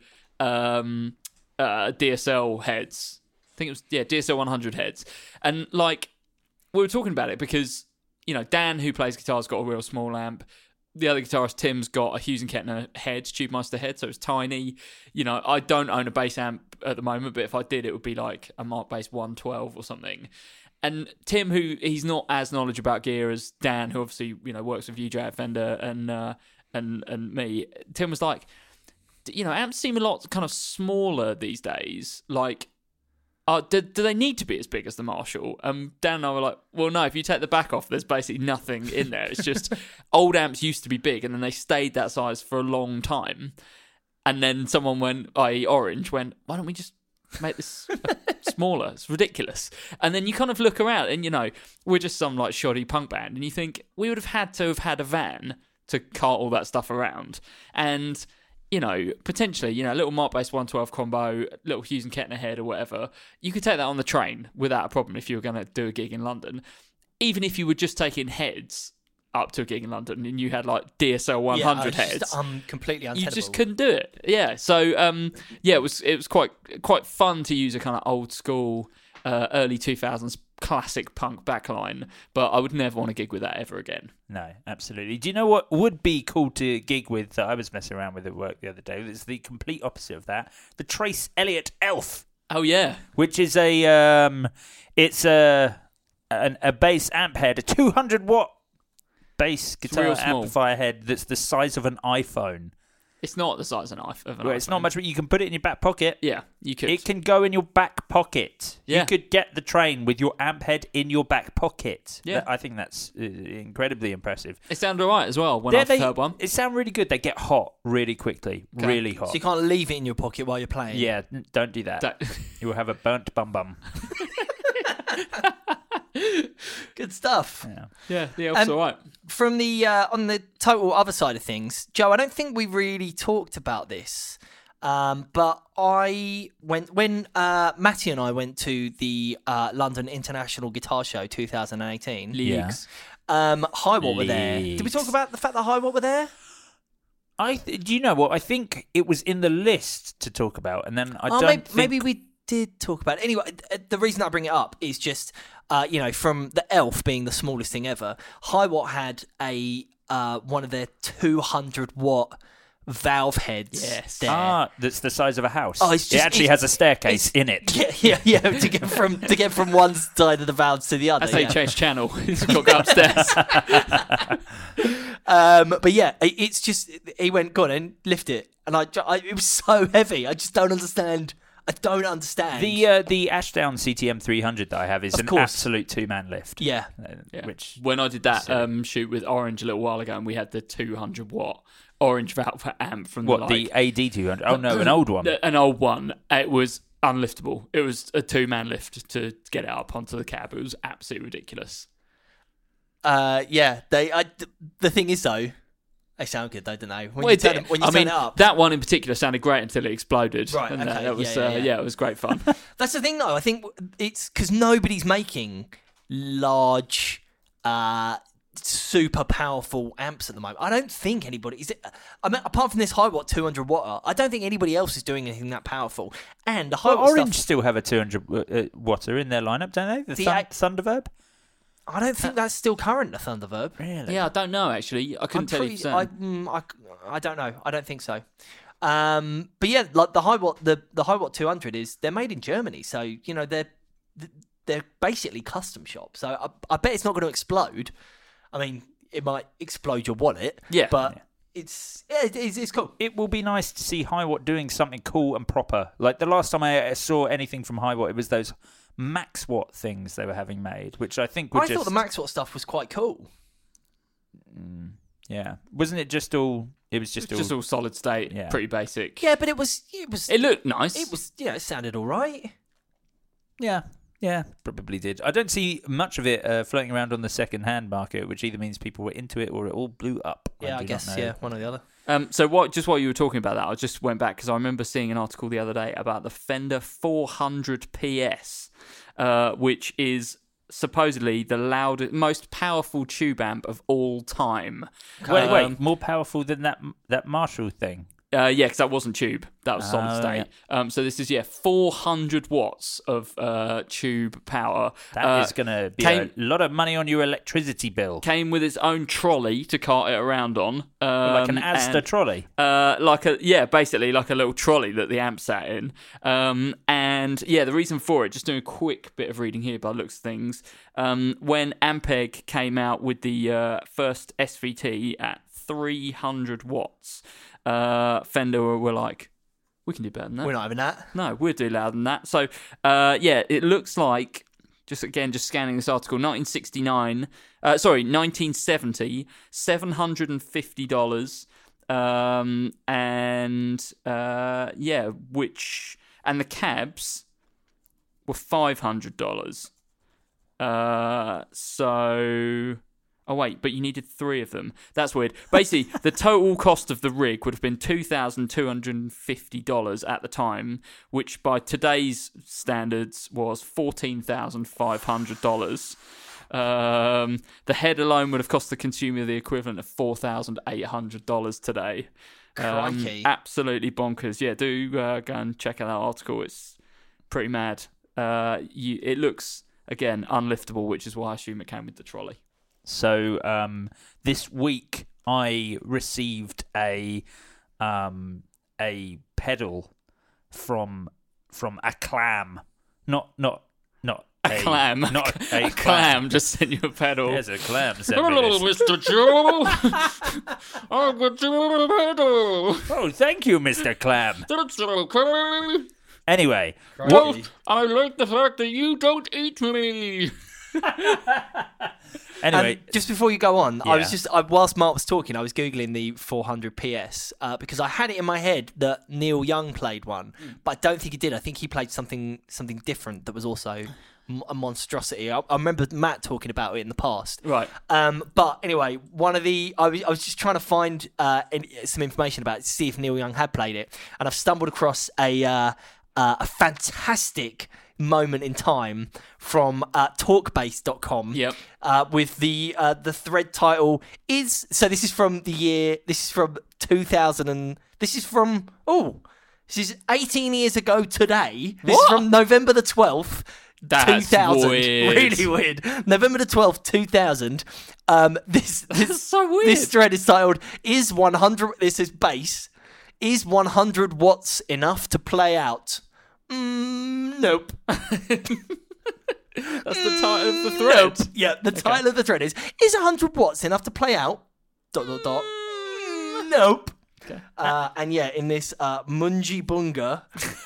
Speaker 5: um, uh, D S L heads. I think it was yeah D S L one hundred heads, and like we were talking about it because you know Dan who plays guitar's got a real small amp. The other guitarist Tim's got a Hughes and Kettner head, Tubemaster head, so it's tiny. You know, I don't own a bass amp at the moment, but if I did, it would be like a Mark Bass one twelve or something. And Tim, who he's not as knowledgeable about gear as Dan, who obviously you know works with U J at Fender and uh, and and me. Tim was like, you know, amps seem a lot kind of smaller these days. Like, uh, do, do they need to be as big as the Marshall? Um, Dan and I were like, well, no. If you take the back off, there's basically nothing in there. It's just old amps used to be big, and then they stayed that size for a long time. And then someone went, that is. Orange, went, why don't we just make this smaller? It's ridiculous. And then you kind of look around, and you know, we're just some like shoddy punk band, and you think we would have had to have had a van to cart all that stuff around, and you know, potentially, you know, a little Mark Bass one twelve combo, little Hughes and Kettner head or whatever, you could take that on the train without a problem if you were going to do a gig in London. Even if you were just taking heads up to a gig in London and you had like D S L one hundred
Speaker 6: yeah, it's
Speaker 5: heads,
Speaker 6: just, um, completely untenable.
Speaker 5: you just couldn't do it. Yeah, so um, yeah, it was it was quite quite fun to use a kind of old school, uh, early two thousands classic punk backline, but I would never want to gig with that ever again.
Speaker 7: No, absolutely. Do you know what would be cool to gig with that I was messing around with at work the other day? It's the complete opposite of that. The Trace Elliott Elf,
Speaker 5: Oh yeah,
Speaker 7: which is a um, it's a an, a bass amp head, a two hundred watt bass guitar
Speaker 5: real small.
Speaker 7: amplifier head that's the size of an iPhone.
Speaker 5: it's not the size of an iPhone. Of an
Speaker 7: Well, it's not
Speaker 5: iPhone.
Speaker 7: much, but you can put it in your back pocket.
Speaker 5: Yeah, you could.
Speaker 7: It can go in your back pocket.
Speaker 5: Yeah.
Speaker 7: You could get the train with your amp head in your back pocket.
Speaker 5: Yeah.
Speaker 7: That- I think that's uh, incredibly impressive.
Speaker 5: It sounded alright as well when
Speaker 7: They're-
Speaker 5: I've
Speaker 7: they,
Speaker 5: heard one.
Speaker 7: It sound really good. They get hot really quickly.
Speaker 5: Okay.
Speaker 7: Really hot.
Speaker 6: So you can't leave it in your pocket while you're playing.
Speaker 7: Yeah, n- don't do that.
Speaker 5: That-
Speaker 7: You will have a burnt bum bum.
Speaker 6: Good stuff.
Speaker 7: Yeah.
Speaker 5: yeah, the elf's
Speaker 6: Um,
Speaker 5: alright.
Speaker 6: From the uh, on the total other side of things, Joe, I don't think we really talked about this. Um, but I went when uh, Matty and I went to the uh, London International Guitar Show twenty eighteen.
Speaker 5: Leagues.
Speaker 6: Um, Highwatt were there. Did we
Speaker 7: Leagues.
Speaker 6: talk about the fact that Highwatt were there?
Speaker 7: I th- do you know what? I think it was in the list to talk about, and then I
Speaker 6: oh,
Speaker 7: don't
Speaker 6: maybe,
Speaker 7: think...
Speaker 6: maybe we did talk about it. Anyway, uh, the reason I bring it up is just, uh, you know, from the Elf being the smallest thing ever, Highwatt had a uh, one of their two hundred watt valve heads
Speaker 5: Yes.
Speaker 6: there.
Speaker 7: Ah, that's the size of a house.
Speaker 6: Oh, it's
Speaker 7: it
Speaker 6: just-
Speaker 7: actually
Speaker 6: it's-
Speaker 7: has a staircase
Speaker 6: it's-
Speaker 7: in it.
Speaker 6: Yeah, yeah, yeah. To get from to get from one side of the valves to the other.
Speaker 5: That's how you
Speaker 6: yeah.
Speaker 5: change channel. It's got to go upstairs.
Speaker 6: Um, but yeah, it- it's just he went, go on and lift it, and I, ju- I it was so heavy. I just don't understand. I don't understand.
Speaker 7: The uh, the Ashdown C T M three hundred that I have is
Speaker 6: Of
Speaker 7: an
Speaker 6: course.
Speaker 7: absolute two man lift.
Speaker 6: yeah,
Speaker 7: Uh,
Speaker 5: Yeah.
Speaker 7: Which
Speaker 5: when I did that
Speaker 7: Silly.
Speaker 5: um, shoot with Orange a little while ago, and we had the two hundred watt Orange valve amp from
Speaker 7: what
Speaker 5: the,
Speaker 7: the
Speaker 5: like,
Speaker 7: A D two hundred? Oh no, an old one.
Speaker 5: an old one. It was unliftable. It was a two man lift to get it up onto the cab. It was absolutely ridiculous.
Speaker 6: Uh, yeah, they. I, the thing is though, they sound good though, don't they? When
Speaker 5: Well,
Speaker 6: you
Speaker 5: it
Speaker 6: turn,
Speaker 5: did-
Speaker 6: it, when you
Speaker 5: I
Speaker 6: turn
Speaker 5: mean,
Speaker 6: it up.
Speaker 5: that one in particular sounded great until it exploded.
Speaker 6: Right,
Speaker 5: And
Speaker 6: okay,
Speaker 5: that, that was,
Speaker 6: yeah, yeah,
Speaker 5: uh,
Speaker 6: yeah.
Speaker 5: yeah, it was great fun.
Speaker 6: That's the thing though. I think it's because nobody's making large, uh, super powerful amps at the moment. I don't think anybody is it. I mean, apart from this high watt two hundred watt, I don't think anybody else is doing anything that powerful. And the high
Speaker 7: Well,
Speaker 6: watt
Speaker 7: Orange
Speaker 6: stuff,
Speaker 7: still have a two hundred uh, watter in their lineup, don't they? The,
Speaker 6: The
Speaker 7: Thun-
Speaker 6: a-
Speaker 7: Thunderverb.
Speaker 6: I don't think that's still current. The Thunderverb.
Speaker 7: Really?
Speaker 5: Yeah, I don't know, actually. I couldn't
Speaker 6: I'm
Speaker 5: tell you
Speaker 6: pretty-
Speaker 5: for
Speaker 6: I,
Speaker 5: certain.
Speaker 6: mm, I, I don't know. I don't think so. Um, but yeah, like the high watt, the the high watt two hundred is they're made in Germany, so you know they're they're basically custom shop. So I, I bet it's not going to explode. I mean, it might explode your wallet.
Speaker 5: Yeah.
Speaker 6: but
Speaker 7: Yeah.
Speaker 6: it's yeah, it, it's, it's cool.
Speaker 7: It will be nice to see Hiwatt doing something cool and proper. Like the last time I saw anything from Hiwatt, it was those Max Watt things they were having made, which I think were
Speaker 6: I
Speaker 7: just...
Speaker 6: thought the Max Watt stuff was quite cool.
Speaker 7: Yeah. Wasn't it just all... It was just
Speaker 5: It's just
Speaker 7: all...
Speaker 5: all solid state,
Speaker 7: Yeah.
Speaker 5: pretty basic.
Speaker 6: Yeah, but it was it was
Speaker 5: It looked nice.
Speaker 6: it was yeah, it sounded all right.
Speaker 7: Yeah. Yeah, probably did. I don't see much of it uh, floating around on the second-hand market, which either means people were into it or it all blew up.
Speaker 6: Yeah, I
Speaker 7: do not
Speaker 6: guess
Speaker 7: know.
Speaker 6: yeah, one or the other.
Speaker 5: Um, so what? Just while you were talking about that, I just went back because I remember seeing an article the other day about the Fender four hundred P S, uh, which is supposedly the loudest, most powerful tube amp of all time.
Speaker 7: Wait,
Speaker 5: Um,
Speaker 7: wait, more powerful than that that Marshall thing?
Speaker 5: Uh, yeah, because that wasn't tube. That was solid
Speaker 7: Oh,
Speaker 5: state. Um, so this is, yeah, four hundred watts of uh, tube power.
Speaker 7: That
Speaker 5: uh,
Speaker 7: is going to be
Speaker 5: came-
Speaker 7: a lot of money on your electricity bill.
Speaker 5: Came with its own trolley to cart it around on. Um,
Speaker 7: Like an Asda
Speaker 5: and-
Speaker 7: trolley.
Speaker 5: Uh, like a yeah, basically like a little trolley that the amp sat in. Um, and yeah, the reason for it, just doing a quick bit of reading here by the looks of things. Um, when Ampeg came out with the uh, first S V T at three hundred watts, uh, Fender were, were like, we can do better than that.
Speaker 6: We're not having that.
Speaker 5: No, we'll do louder than that. So, uh, yeah, it looks like, just again, just scanning this article, nineteen sixty-nine, uh, sorry, nineteen seventy, seven hundred fifty dollars, um, and, uh, yeah, which, and the cabs were five hundred dollars. Uh, so... Oh, wait, but you needed three of them. That's weird. Basically, the total cost of the rig would have been two thousand two hundred fifty dollars at the time, which by today's standards was fourteen thousand five hundred dollars. Um, the head alone would have cost the consumer the equivalent of four thousand eight hundred dollars today. Um,
Speaker 6: Crikey.
Speaker 5: absolutely bonkers. Yeah, do uh, go and check out that article. It's pretty mad. Uh, you, it looks, again, unliftable, which is why I assume it came with the trolley.
Speaker 7: So um, this week I received a um, a pedal from from a clam, not not not
Speaker 5: A, clam.
Speaker 7: not a,
Speaker 5: a clam just sent you a pedal.
Speaker 7: There's a clam. sent me this.
Speaker 5: Mister Joe. I'll get you a pedal.
Speaker 7: Oh, thank you, Mister Clam.
Speaker 5: That's okay.
Speaker 7: Anyway,
Speaker 5: Well, I like the fact that you don't eat me.
Speaker 7: anyway,
Speaker 6: And just before you go on, I was
Speaker 7: Yeah.
Speaker 6: just I, whilst Mark was talking, I was googling the four hundred P S uh, because I had it in my head that Neil Young played one, but I don't think he did. I think he played something something different that was also m- a monstrosity. I, I remember Matt talking about it in the past.
Speaker 5: Right.
Speaker 6: Um, but anyway, one of the I was, I was just trying to find uh, in, some information about it to see if Neil Young had played it, and I've stumbled across a uh, uh, a fantastic moment in time from uh, talkbase dot com.
Speaker 5: Yep.
Speaker 6: Uh, with the uh, the thread title is so this is from the year this is from two thousand and this is from oh this is eighteen years ago today. This
Speaker 5: What?
Speaker 6: is from November the twelfth.
Speaker 5: That's
Speaker 6: two thousand.
Speaker 5: weird.
Speaker 6: Really weird. November the twelfth, two thousand. Um, this this
Speaker 5: so weird.
Speaker 6: This thread is titled "Is one hundred?" This is bass. Is one hundred watts enough to play out? Mm, nope.
Speaker 5: That's the title of the thread.
Speaker 6: Nope. Yeah, the title of the thread is "Is one hundred watts enough to play out?" Dot dot dot. Mm, nope.
Speaker 5: Okay.
Speaker 6: Uh, and yeah, in this uh, Munji Bunga.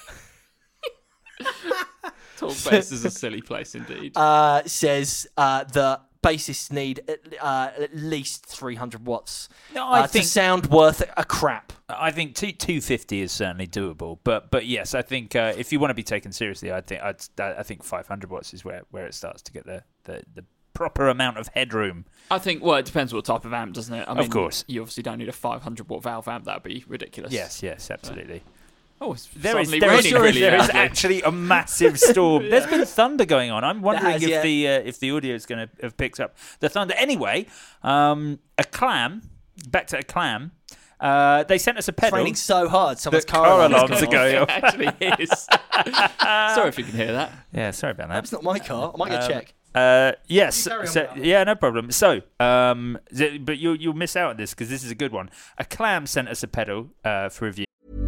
Speaker 5: Talkbase is a silly place indeed.
Speaker 6: uh, says uh, that bassists need at, uh, at least three hundred watts
Speaker 7: No, I
Speaker 6: uh,
Speaker 7: think-
Speaker 6: to sound worth a crap.
Speaker 7: I think two two fifty is certainly doable, but but yes, I think uh, if you want to be taken seriously, I think I'd, I think five hundred watts is where, where it starts to get the, the, the proper amount of headroom.
Speaker 5: I think, well, it depends what type of amp, doesn't it? I mean,
Speaker 7: Of course.
Speaker 5: You obviously don't need a five hundred watt valve amp. That would be ridiculous.
Speaker 7: Yes, yes, absolutely.
Speaker 5: Oh, it's
Speaker 7: There is,
Speaker 5: suddenly
Speaker 7: there is,
Speaker 5: raining
Speaker 7: there is,
Speaker 5: really
Speaker 7: there is
Speaker 5: loudly.
Speaker 7: actually a massive storm. There's been thunder going on. I'm wondering
Speaker 6: has,
Speaker 7: if
Speaker 6: yeah.
Speaker 7: the uh, if the audio is going to have picked up the thunder. Anyway, um, a clam. Back to a clam. Uh, they sent us a
Speaker 6: It's
Speaker 7: pedal.
Speaker 6: raining so hard. Someone's
Speaker 7: The
Speaker 6: car,
Speaker 7: car
Speaker 6: alarm's
Speaker 7: alarms
Speaker 6: gone
Speaker 7: are
Speaker 6: off.
Speaker 7: going
Speaker 5: It
Speaker 7: off.
Speaker 5: actually is. Sorry if you can hear that.
Speaker 7: Yeah, sorry about that.
Speaker 6: That's not my car. I might go
Speaker 7: Um,
Speaker 6: check.
Speaker 7: Uh, yes.
Speaker 6: You carry on
Speaker 7: So,
Speaker 6: with that.
Speaker 7: yeah, no problem. So, um, th- but you'll you'll miss out on this because this is a good one. A clam sent us a pedal uh, for review.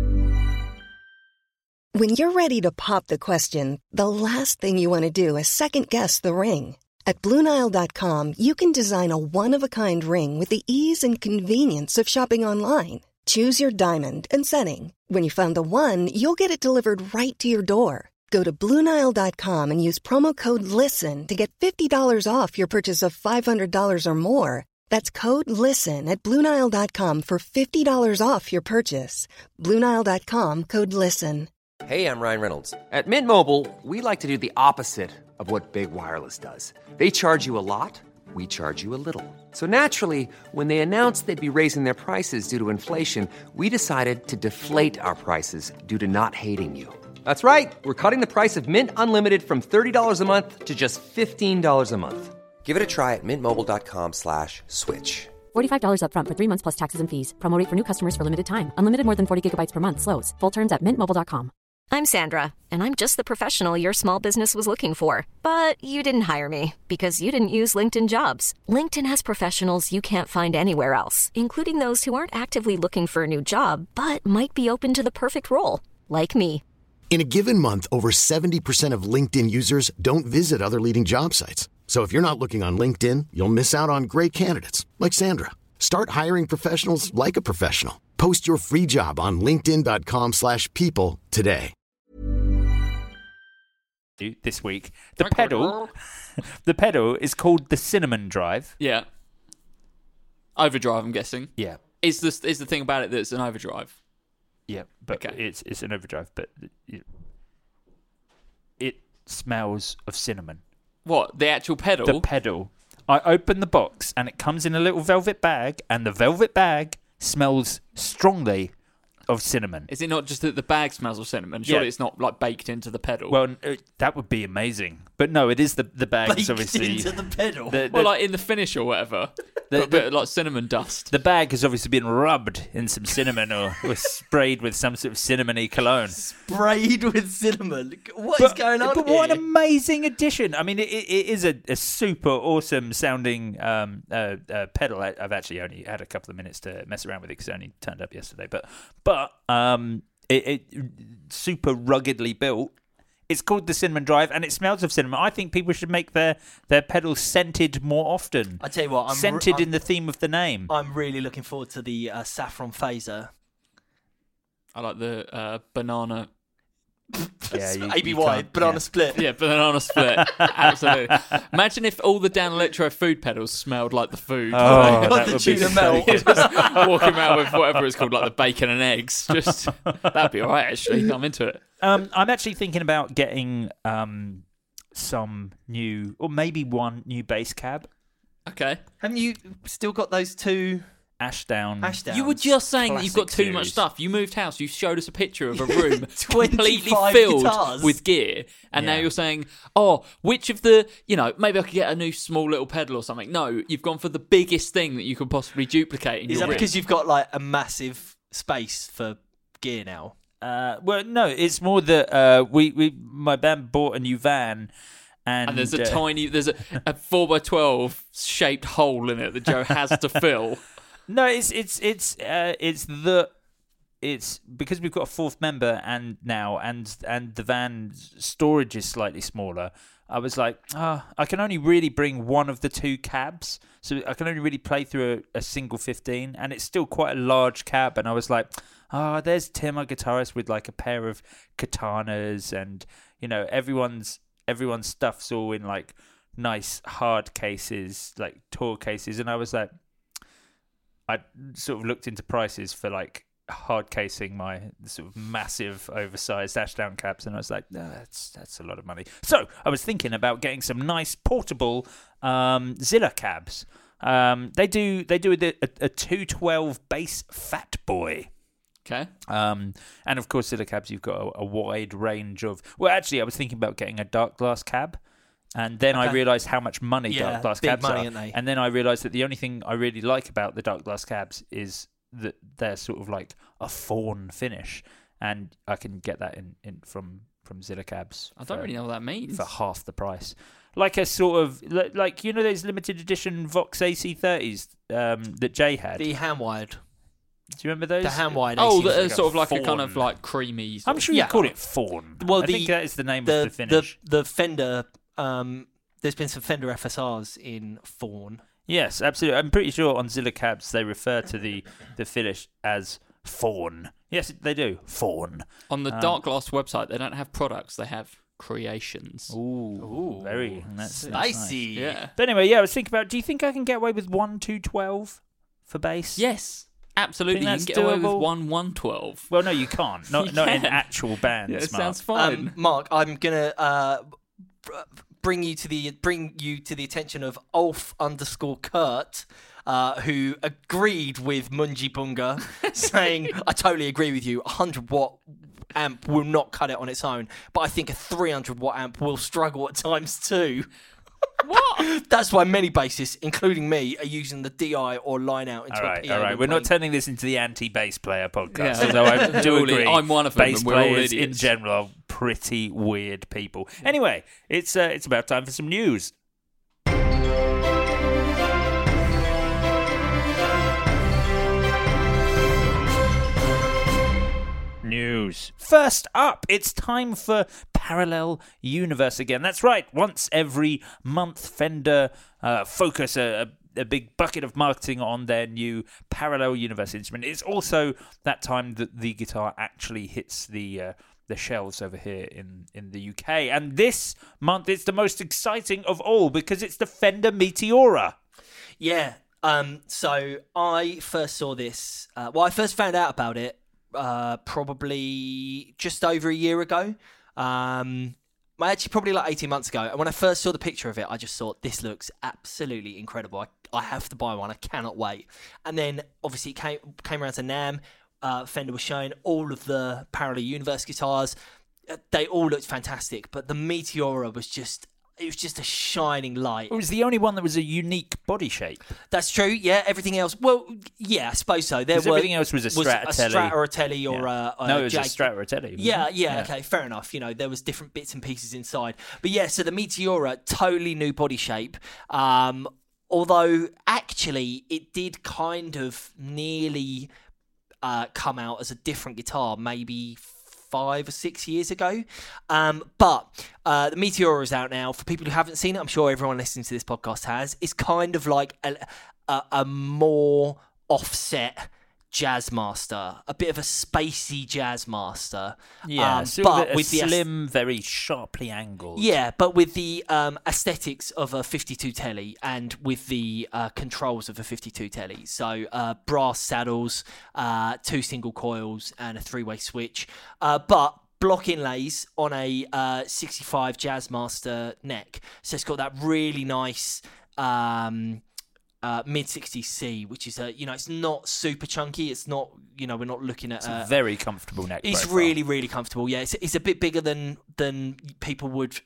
Speaker 1: When you're ready to pop the question, the last thing you want to do is second-guess the ring. At Blue Nile dot com, you can design a one-of-a-kind ring with the ease and convenience of shopping online. Choose your diamond and setting. When you find the one, you'll get it delivered right to your door. Go to Blue Nile dot com and use promo code LISTEN to get fifty dollars off your purchase of five hundred dollars or more. That's code LISTEN at Blue Nile dot com for fifty dollars off your purchase. Blue Nile dot com, code LISTEN.
Speaker 8: Hey, I'm Ryan Reynolds. At Mint Mobile, we like to do the opposite of what Big Wireless does. They charge you a lot, we charge you a little. So naturally, when they announced they'd be raising their prices due to inflation, we decided to deflate our prices due to not hating you. That's right. We're cutting the price of Mint Unlimited from thirty dollars a month to just fifteen dollars a month. Give it a try at mintmobile.com slash switch.
Speaker 9: forty-five dollars up front for three months plus taxes and fees. Promo rate for new customers for limited time. Unlimited more than forty gigabytes per month. Slows full terms at mint mobile dot com.
Speaker 2: I'm Sandra, and I'm just the professional your small business was looking for. But you didn't hire me because you didn't use LinkedIn Jobs. LinkedIn has professionals you can't find anywhere else, including those who aren't actively looking for a new job, but might be open to the perfect role, like me.
Speaker 3: In a given month, over seventy percent of LinkedIn users don't visit other leading job sites. So if you're not looking on LinkedIn, you'll miss out on great candidates like Sandra. Start hiring professionals like a professional. Post your free job on linkedin.com slash people today.
Speaker 7: This week, the pedal, the pedal is called the Cinnamon Drive.
Speaker 5: Yeah. Overdrive, I'm guessing.
Speaker 7: Yeah,
Speaker 5: Is this is the thing about it that it's an overdrive?
Speaker 7: yeah, but
Speaker 5: Okay.
Speaker 7: it's it's an overdrive, but it, it smells of cinnamon.
Speaker 5: What, the actual pedal?
Speaker 7: The pedal. I open the box and it comes in a little velvet bag, and the velvet bag smells strongly of cinnamon.
Speaker 5: Is it not just that the bag smells of cinnamon? Surely
Speaker 7: Yeah.
Speaker 5: it's not like baked into the pedal.
Speaker 7: Well, n- uh, that would be amazing, but no, it is the the bag. is
Speaker 6: Baked
Speaker 7: obviously
Speaker 6: into the pedal.
Speaker 7: the, the,
Speaker 5: well, like in the finish or whatever.
Speaker 7: The-
Speaker 5: Got a bit of like cinnamon dust.
Speaker 7: the bag has obviously been rubbed in some cinnamon or, or sprayed with some sort of cinnamony cologne.
Speaker 6: Sprayed with cinnamon. What is going on
Speaker 7: But
Speaker 6: here?
Speaker 7: what an amazing addition! I mean, it, it, it is a, a super awesome sounding um, uh, uh, pedal. I, I've actually only had a couple of minutes to mess around with it because it only turned up yesterday. But but um, it, it super ruggedly built. It's called the Cinnamon Drive, and it smells of cinnamon. I think people should make their, their pedals scented more often.
Speaker 6: I tell you what, I'm
Speaker 7: scented
Speaker 6: re-
Speaker 7: in the theme of the name.
Speaker 6: I'm really looking forward to the uh, saffron phaser.
Speaker 5: I like the uh, banana.
Speaker 7: Yeah, you-
Speaker 6: A B
Speaker 7: you
Speaker 6: Y,
Speaker 7: can't-
Speaker 6: banana
Speaker 7: yeah.
Speaker 6: split.
Speaker 5: Yeah, banana split. Absolutely. Imagine if all the Dan Electro food pedals smelled like the food.
Speaker 7: Oh,
Speaker 6: Like
Speaker 7: that
Speaker 6: the
Speaker 7: would be
Speaker 6: tuna
Speaker 7: so
Speaker 6: melt.
Speaker 7: good.
Speaker 5: Just walking around with whatever it's called, like the bacon and eggs. Just that'd be alright. Actually, I'm into it.
Speaker 7: Um, I'm actually thinking about getting um, some new, or maybe one new bass cab.
Speaker 5: Okay.
Speaker 6: Haven't you still got those two
Speaker 7: Ashdown.
Speaker 6: Ashdown?
Speaker 5: You were just saying that you've got
Speaker 7: Classic
Speaker 5: too much
Speaker 7: series.
Speaker 5: stuff. You moved house. You showed us a picture of a room completely
Speaker 6: twenty-five
Speaker 5: filled
Speaker 6: guitars.
Speaker 5: with gear, and now
Speaker 7: Yeah.
Speaker 5: you're saying, "Oh, which of the, you know, maybe I could get a new small little pedal or something." No, you've gone for the biggest thing that you could possibly duplicate in
Speaker 6: Is
Speaker 5: your
Speaker 6: that
Speaker 5: rig.
Speaker 6: because you've got like a massive space for gear now?
Speaker 7: Uh, well, no, it's more that uh, we, we my band bought a new van, and,
Speaker 5: And there's a
Speaker 7: uh,
Speaker 5: tiny, there's a, a four by twelve shaped hole in it that Joe has to fill.
Speaker 7: No, it's it's it's uh, it's the it's because we've got a fourth member and now and and the van's storage is slightly smaller. I was like, ah, I can only really bring one of the two cabs, so I can only really play through a, a single fifteen, and it's still quite a large cab. And I was like, ah, there's Tim, our guitarist, with like a pair of katanas, and you know, everyone's everyone's stuff's all in like nice hard cases, like tour cases, and I was like. I sort of looked into prices for like hard casing my sort of massive, oversized Ashdown cabs, and I was like, no, that's that's a lot of money. So I was thinking about getting some nice portable um, Zilla cabs. Um, they do they do a, a, a two twelve base Fat Boy.
Speaker 5: Okay.
Speaker 7: Um, and of course, Zilla cabs, you've got a, a wide range of. Well, actually, I was thinking about getting a dark glass cab. And then okay. I realised how much money
Speaker 6: yeah,
Speaker 7: dark glass
Speaker 6: big
Speaker 7: cabs
Speaker 6: money,
Speaker 7: are.
Speaker 6: Aren't they?
Speaker 7: And then I realised that the only thing I really like about the dark glass cabs is that they're sort of like a fawn finish, and I can get that in, in from from Zilla cabs.
Speaker 5: I don't
Speaker 7: for,
Speaker 5: really know what that means.
Speaker 7: For half the price, like a sort of like you know those limited edition Vox A C thirties um, that Jay had.
Speaker 6: The hand wired.
Speaker 7: Do you remember those?
Speaker 6: The hand wired.
Speaker 5: Oh,
Speaker 6: the,
Speaker 5: the, sort of like
Speaker 7: fawn.
Speaker 5: a kind of like creamy.
Speaker 7: I'm sure
Speaker 6: yeah.
Speaker 7: you call it fawn.
Speaker 6: Well,
Speaker 7: I
Speaker 6: the,
Speaker 7: think that is the name
Speaker 6: the,
Speaker 7: of the finish.
Speaker 6: The, the Fender. Um, there's been some Fender F S Rs in fawn.
Speaker 7: Yes, absolutely. I'm pretty sure on Zilla cabs they refer to the, the finish as fawn. Yes, they do. Fawn.
Speaker 5: On the
Speaker 7: um,
Speaker 5: Dark Glass website, they don't have products; they have creations.
Speaker 7: Ooh, Ooh very that's
Speaker 6: spicy.
Speaker 7: That's nice.
Speaker 5: Yeah.
Speaker 7: But anyway, yeah, I was thinking about. Do you think I can get away with one two twelve for bass?
Speaker 5: Yes, absolutely. You
Speaker 7: Think
Speaker 5: can
Speaker 7: that's
Speaker 5: get away with
Speaker 7: doable?
Speaker 5: one one twelve.
Speaker 7: Well, no, you can't. Not
Speaker 5: You
Speaker 7: not in
Speaker 5: can.
Speaker 7: actual bands.
Speaker 5: Yeah, it
Speaker 7: Mark.
Speaker 5: sounds fine.
Speaker 6: Um, Mark, I'm gonna uh, bring you to the bring you to the attention of Ulf underscore Kurt, uh, who agreed with Munji Bunga, saying, "I totally agree with you. A hundred watt amp will not cut it on its own, but I think a three hundred watt amp will struggle at times too."
Speaker 5: What?
Speaker 6: That's why many bassists, including me, are using the D I or line out into
Speaker 7: all
Speaker 6: a
Speaker 7: right,
Speaker 6: P A.
Speaker 7: all right.
Speaker 6: when
Speaker 7: We're not
Speaker 6: playing.
Speaker 7: turning this into the anti-bass player podcast,
Speaker 5: Yeah.
Speaker 7: although I do
Speaker 5: All
Speaker 7: agree.
Speaker 5: in- I'm one of them,
Speaker 7: Bass
Speaker 5: and we're all
Speaker 7: players in
Speaker 5: idiots.
Speaker 7: general are pretty weird people. Anyway, it's uh, it's about time for some news. News. First up, it's time for Parallel Universe again. That's right. Once every month, Fender uh, focus a, a, a big bucket of marketing on their new Parallel Universe instrument. It's also that time that the guitar actually hits the uh, the shelves over here in, in the U K. And this month, it's the most exciting of all because it's the Fender Meteora.
Speaker 6: Yeah. Um. So I first saw this. Uh, well, I first found out about it. Uh, probably just over a year ago. Um, actually, probably like eighteen months ago. And when I first saw the picture of it, I just thought, this looks absolutely incredible. I, I have to buy one. I cannot wait. And then, obviously, it came, came around to NAMM. Uh, Fender was showing all of the Parallel Universe guitars. Uh, They all looked fantastic. But the Meteora was just... It was just a shining light.
Speaker 7: It was the only one that was a unique body shape.
Speaker 6: That's true. Yeah, everything else. Well, yeah, I suppose so. There
Speaker 7: 'Cause
Speaker 6: were,
Speaker 7: everything else was a Strat,
Speaker 6: a
Speaker 7: a Telly.
Speaker 6: Strat or a Telly or
Speaker 7: Yeah.
Speaker 6: a, a
Speaker 7: No, it was
Speaker 6: Jag.
Speaker 7: a Strat or a Telly. wasn't
Speaker 6: Yeah,
Speaker 7: it?
Speaker 6: yeah, okay, fair enough. You know, there was different bits and pieces inside. But yeah, so the Meteora, totally new body shape. Um, although, actually, it did kind of nearly uh, come out as a different guitar, maybe five or six years ago. Um, but uh, the Meteora is out now. For people who haven't seen it, I'm sure everyone listening to this podcast has. It's kind of like a, a, a more offset Jazzmaster, a bit of a spacey Jazzmaster.
Speaker 7: Yeah,
Speaker 6: um,
Speaker 7: sort
Speaker 6: but
Speaker 7: of a
Speaker 6: with the aes-
Speaker 7: slim, very sharply angled.
Speaker 6: yeah, but with the um, aesthetics of a fifty-two Telly and with the uh, controls of a fifty-two Telly. So uh, brass saddles, uh, two single coils, and a three-way switch. Uh, but block inlays on a uh, sixty-five Jazzmaster neck. So it's got that really nice um, uh, mid sixties C, which is a, you know, it's not super chunky. It's not, you know, we're not looking at
Speaker 7: It's a
Speaker 6: uh,
Speaker 7: very comfortable neck
Speaker 6: It's
Speaker 7: profile.
Speaker 6: really, really comfortable. Yeah, it's, it's a bit bigger than than people would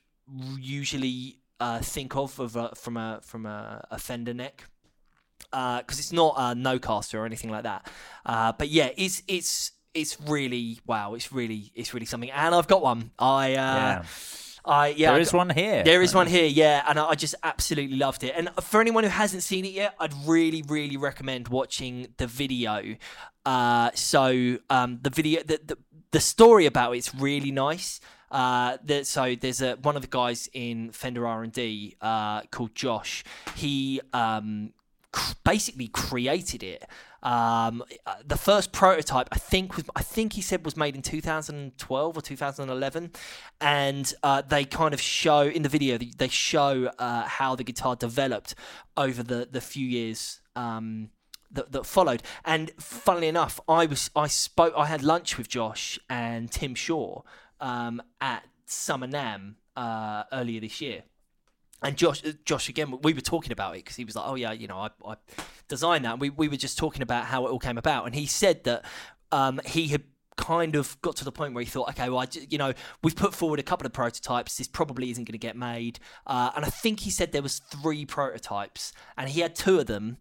Speaker 6: usually uh, think of, of a, from a from a, a Fender neck, because uh, it's not a no caster or anything like that. Uh, but yeah, it's it's it's really wow. It's really it's really something. And I've got one. I uh,
Speaker 7: Yeah.
Speaker 6: I yeah.
Speaker 7: There
Speaker 6: I
Speaker 7: is
Speaker 6: got-
Speaker 7: one here.
Speaker 6: There is one here, yeah, and I I just absolutely loved it. And for anyone who hasn't seen it yet, I'd really, really recommend watching the video. Uh, so um, the video, the, the the story about it's really nice. Uh, there, so there's a one of the guys in Fender R and D uh, called Josh. He um, cr- basically created it. Um, the first prototype, I think, was I think he said was made in two thousand twelve or two thousand eleven, and uh, they kind of show in the video they show uh, how the guitar developed over the the few years um, that, that followed. And funnily enough, I was I spoke I had lunch with Josh and Tim Shaw um, at Summer NAMM uh, earlier this year. And Josh, Josh again, we were talking about it because he was like, "Oh yeah, you know, I, I designed that." And we we were just talking about how it all came about, and he said that um, he had kind of got to the point where he thought, "Okay, well, I, you know, we've put forward a couple of prototypes. This probably isn't going to get made." Uh, and I think he said there was three prototypes, and he had two of them.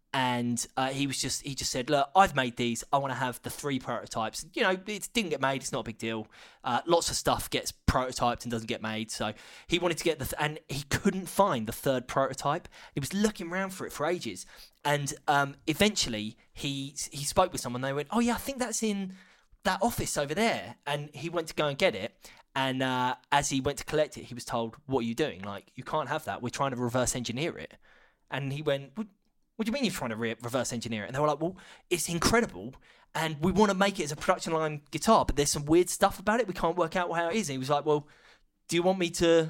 Speaker 6: And uh, he was just he just said, "Look, I've made these. I want to have the three prototypes. You know, it didn't get made. It's not a big deal. Uh, lots of stuff gets prototyped and doesn't get made. So he wanted to get the th- and he couldn't find the third prototype. He was looking around for it for ages. And um, eventually he he spoke with someone. They went, "Oh yeah, I think that's in that office over there." And he went to go and get it. And uh, as he went to collect it, he was told, "What are you doing? Like, you can't have that. We're trying to reverse engineer it." And he went, "What? What do you mean you're trying to re- reverse engineer it?" And they were like, "Well, it's incredible, and we want to make it as a production line guitar, but there's some weird stuff about it. We can't work out how it is." And he was like, "Well, do you want me to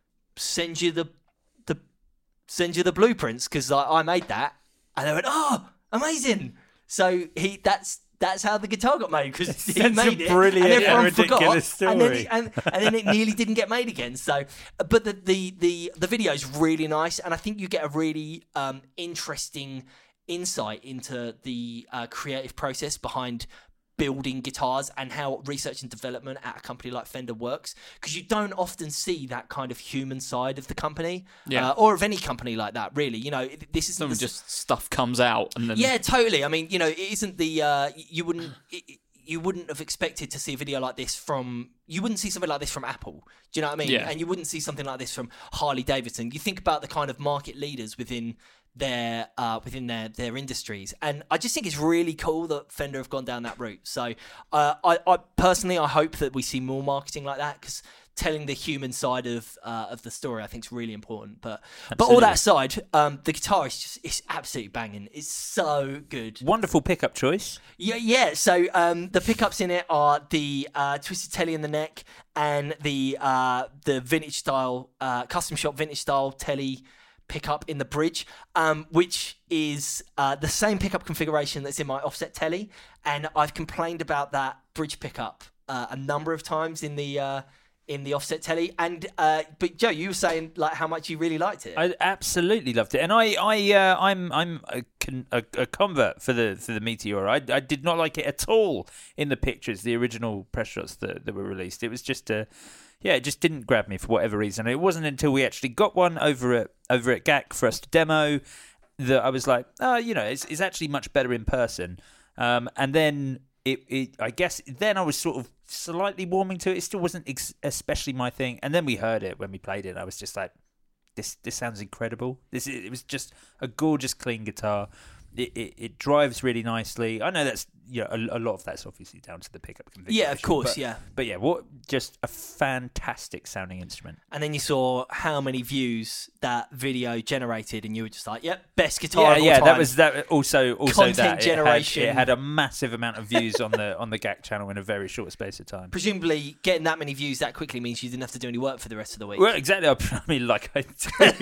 Speaker 6: send you the the send you the blueprints? Because I, I made that." And they went, "Oh, amazing!" So he that's that's how the guitar got made, because he
Speaker 7: That's
Speaker 6: made
Speaker 7: a
Speaker 6: it,
Speaker 7: brilliant,
Speaker 6: and everyone
Speaker 7: ridiculous
Speaker 6: forgot,
Speaker 7: story.
Speaker 6: and then, he, and, and then it nearly didn't get made again. So, but the the the, the video is really nice, and I think you get a really um, interesting insight into the uh, creative process behind building guitars and how research and development at a company like Fender works, because you don't often see that kind of human side of the company,
Speaker 5: Yeah.
Speaker 6: uh, or of any company like that, really. You know, this is
Speaker 5: Some just stuff comes out and then
Speaker 6: yeah, totally. I mean, you know, it isn't the uh, you wouldn't it, you wouldn't have expected to see a video like this from you wouldn't see something like this from Apple. Do you know what I mean?
Speaker 5: Yeah.
Speaker 6: And you wouldn't see something like this from Harley Davidson. You think about the kind of market leaders within their uh, within their their industries, and I just think it's really cool that Fender have gone down that route. So, uh, I, I personally I hope that we see more marketing like that, because telling the human side of uh, of the story I think is really important. But
Speaker 7: Absolutely.
Speaker 6: but all that aside, um, the guitar is just it's absolutely banging. It's so good.
Speaker 7: Wonderful pickup choice.
Speaker 6: Yeah, yeah. So um, the pickups in it are the uh, twisted telly in the neck and the uh, the vintage style uh, custom shop vintage style telly pickup in the bridge, um, which is uh, the same pickup configuration that's in my offset telly, and I've complained about that bridge pickup uh, a number of times in the uh, in the offset telly. And uh, but Joe, you were saying like how much you really liked it.
Speaker 7: I absolutely loved it, and I, I, uh, I'm, I'm a, con- a, a convert for the for the Meteor. I, I did not like it at all in the pictures, the original press shots that, that were released. It was just a, yeah, it just didn't grab me for whatever reason. It wasn't until we actually got one over at over at G A C for us to demo that I was like, oh, you know, it's it's actually much better in person. Um, and then it, it, I guess, then I was sort of slightly warming to it. It still wasn't ex- especially my thing. And then we heard it when we played it. I was just like, this this sounds incredible. This it was just a gorgeous, clean guitar. It, it it drives really nicely. I know that's you know a, a lot of that's obviously down to the pickup configuration.
Speaker 6: Yeah, of course,
Speaker 7: but,
Speaker 6: yeah.
Speaker 7: But yeah, what just a fantastic sounding instrument.
Speaker 6: And then you saw how many views that video generated, and you were just like, "Yep, best guitar
Speaker 7: Yeah,
Speaker 6: of all
Speaker 7: yeah,
Speaker 6: time."
Speaker 7: that was that. Also, also
Speaker 6: Content
Speaker 7: that it
Speaker 6: generation.
Speaker 7: Had, it had a massive amount of views on the on the G A C channel in a very short space of time.
Speaker 6: Presumably, getting that many views that quickly means you didn't have to do any work for the rest of the week.
Speaker 7: Well, exactly. I mean, like I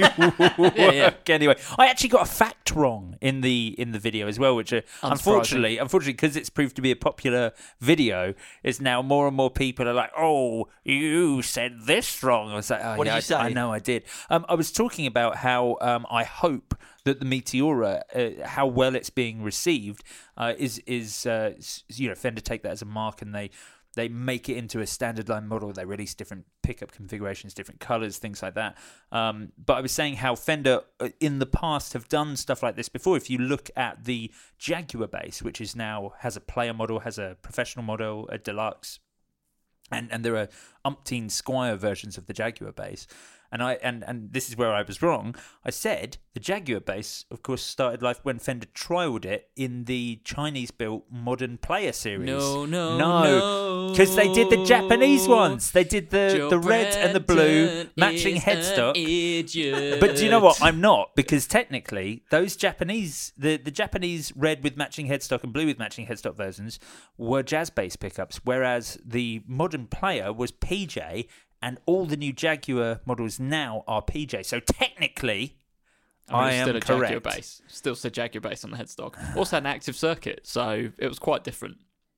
Speaker 7: do.
Speaker 5: Yeah, yeah.
Speaker 7: Anyway, I actually got a fact wrong in the in the video as well, which uh, unfortunately, unfortunately, because it's proved to be a popular video, is now more and more people are like, "Oh, you said this wrong." I was like, oh,
Speaker 6: What
Speaker 7: yeah,
Speaker 6: did you
Speaker 7: I,
Speaker 6: say?
Speaker 7: I know I did. Um, I was talking about how um, I hope that the Meteora, uh, how well it's being received, uh, is is uh, you know Fender take that as a mark, and they. They make it into a standard line model. They release different pickup configurations, different colors, things like that. Um, but I was saying how Fender uh, in the past have done stuff like this before. If you look at the Jaguar bass, which is now has a player model, has a professional model, a deluxe, and, and there are umpteen Squire versions of the Jaguar bass. And I and, and this is where I was wrong. I said the Jaguar bass, of course, started life when Fender trialed it in the Chinese-built Modern Player series.
Speaker 5: No, no,
Speaker 7: no, because they did the Japanese ones. They did the
Speaker 5: Joe
Speaker 7: the red and the blue
Speaker 5: Brenton
Speaker 7: matching
Speaker 5: is
Speaker 7: headstock.
Speaker 5: an idiot.
Speaker 7: But do you know what? I'm not, because technically those Japanese, the, the Japanese red with matching headstock and blue with matching headstock versions were jazz bass pickups, whereas the Modern Player was P J. And all the new Jaguar models now are P J. So technically,
Speaker 5: I, mean,
Speaker 7: I
Speaker 5: it's
Speaker 7: am
Speaker 5: still a Jaguar
Speaker 7: correct.
Speaker 5: base. Still said Jaguar base on the headstock. Also had an active circuit, so it was quite different.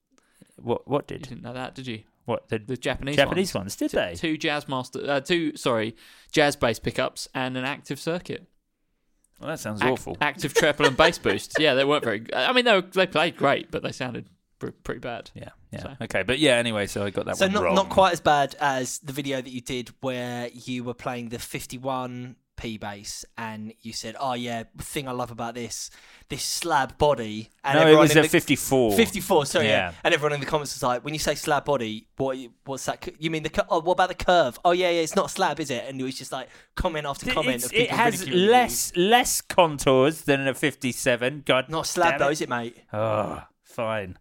Speaker 7: What what
Speaker 5: You
Speaker 7: did?
Speaker 5: didn't know that, did you?
Speaker 7: What the,
Speaker 5: The Japanese
Speaker 7: Japanese
Speaker 5: ones.
Speaker 7: ones, did
Speaker 5: Two-
Speaker 7: they?
Speaker 5: Two Jazz Master, uh, two sorry, Jazz bass pickups and an active circuit.
Speaker 7: Well, that sounds
Speaker 5: Ac-
Speaker 7: awful.
Speaker 5: Active treble and bass boost. Yeah, they weren't very. I mean, they were, they played great, but they sounded pr- pretty bad.
Speaker 7: Yeah, yeah.
Speaker 5: So-
Speaker 7: Okay, but yeah. Anyway, so I got that
Speaker 6: So
Speaker 7: one
Speaker 6: not
Speaker 7: wrong.
Speaker 6: not quite as bad as the video that you did where you were playing the fifty-one P bass and you said, "Oh yeah, the thing I love about this this slab body." And
Speaker 7: No, it
Speaker 6: everyone
Speaker 7: was
Speaker 6: in
Speaker 7: a
Speaker 6: the-
Speaker 7: fifty-four.
Speaker 6: fifty-four, sorry, yeah.
Speaker 7: Yeah.
Speaker 6: And everyone in the comments was like, "When you say slab body, what what's that? You mean the cu- oh, what about the curve? Oh yeah, yeah, it's not a slab, is it?" And it was just like comment after comment
Speaker 7: It's-
Speaker 6: of people
Speaker 7: it has
Speaker 6: ridiculing you.
Speaker 7: less less contours than a fifty-seven. God,
Speaker 6: Not slab
Speaker 7: damn
Speaker 6: though,
Speaker 7: it.
Speaker 6: is it, mate?
Speaker 7: Oh, fine.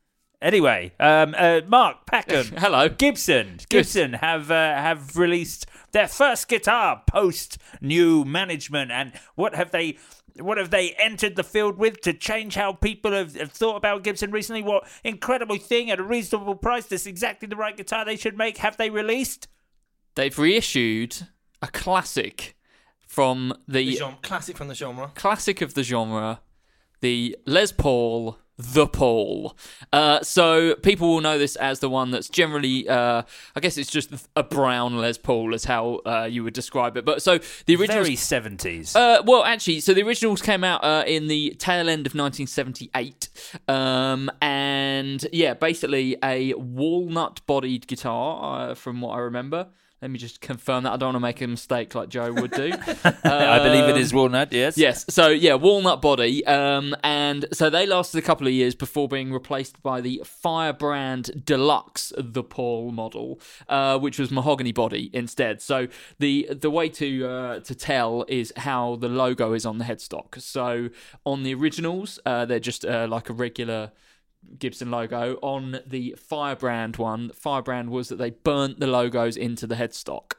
Speaker 7: Anyway, um, uh, Mark Packham,
Speaker 5: Hello.
Speaker 7: Gibson, Gibson have uh, have released their first guitar post new management, and what have they? What have they entered the field with to change how people have, have thought about Gibson recently? What incredible thing at a reasonable price? This is exactly the right guitar they should make. Have they released?
Speaker 5: They've reissued a classic from
Speaker 6: The
Speaker 5: the
Speaker 6: genre, classic from the genre.
Speaker 5: classic of the genre, the Les Paul, the Paul. Uh, so people will know this as the one that's generally, uh, I guess it's just a brown Les Paul is how uh, you would describe it. But so the original.
Speaker 7: Very seventies.
Speaker 5: Uh, well, actually, so the originals came out uh, in the tail end of nineteen seventy-eight, um, and yeah, basically a walnut-bodied guitar, uh, from what I remember. Let me just confirm that. I don't want to make a mistake like Joe would do.
Speaker 7: I believe it
Speaker 5: Um,
Speaker 7: is walnut. Yes.
Speaker 5: Yes, so yeah, walnut body, um, and so they lasted a couple of years before being replaced by the Firebrand Deluxe, the Paul model, uh, which was mahogany body instead. So the the way to uh, to tell is how the logo is on the headstock. So on the originals, uh, they're just uh, like a regular Gibson logo. On the Firebrand one, Firebrand was that they burnt the logos into the headstock.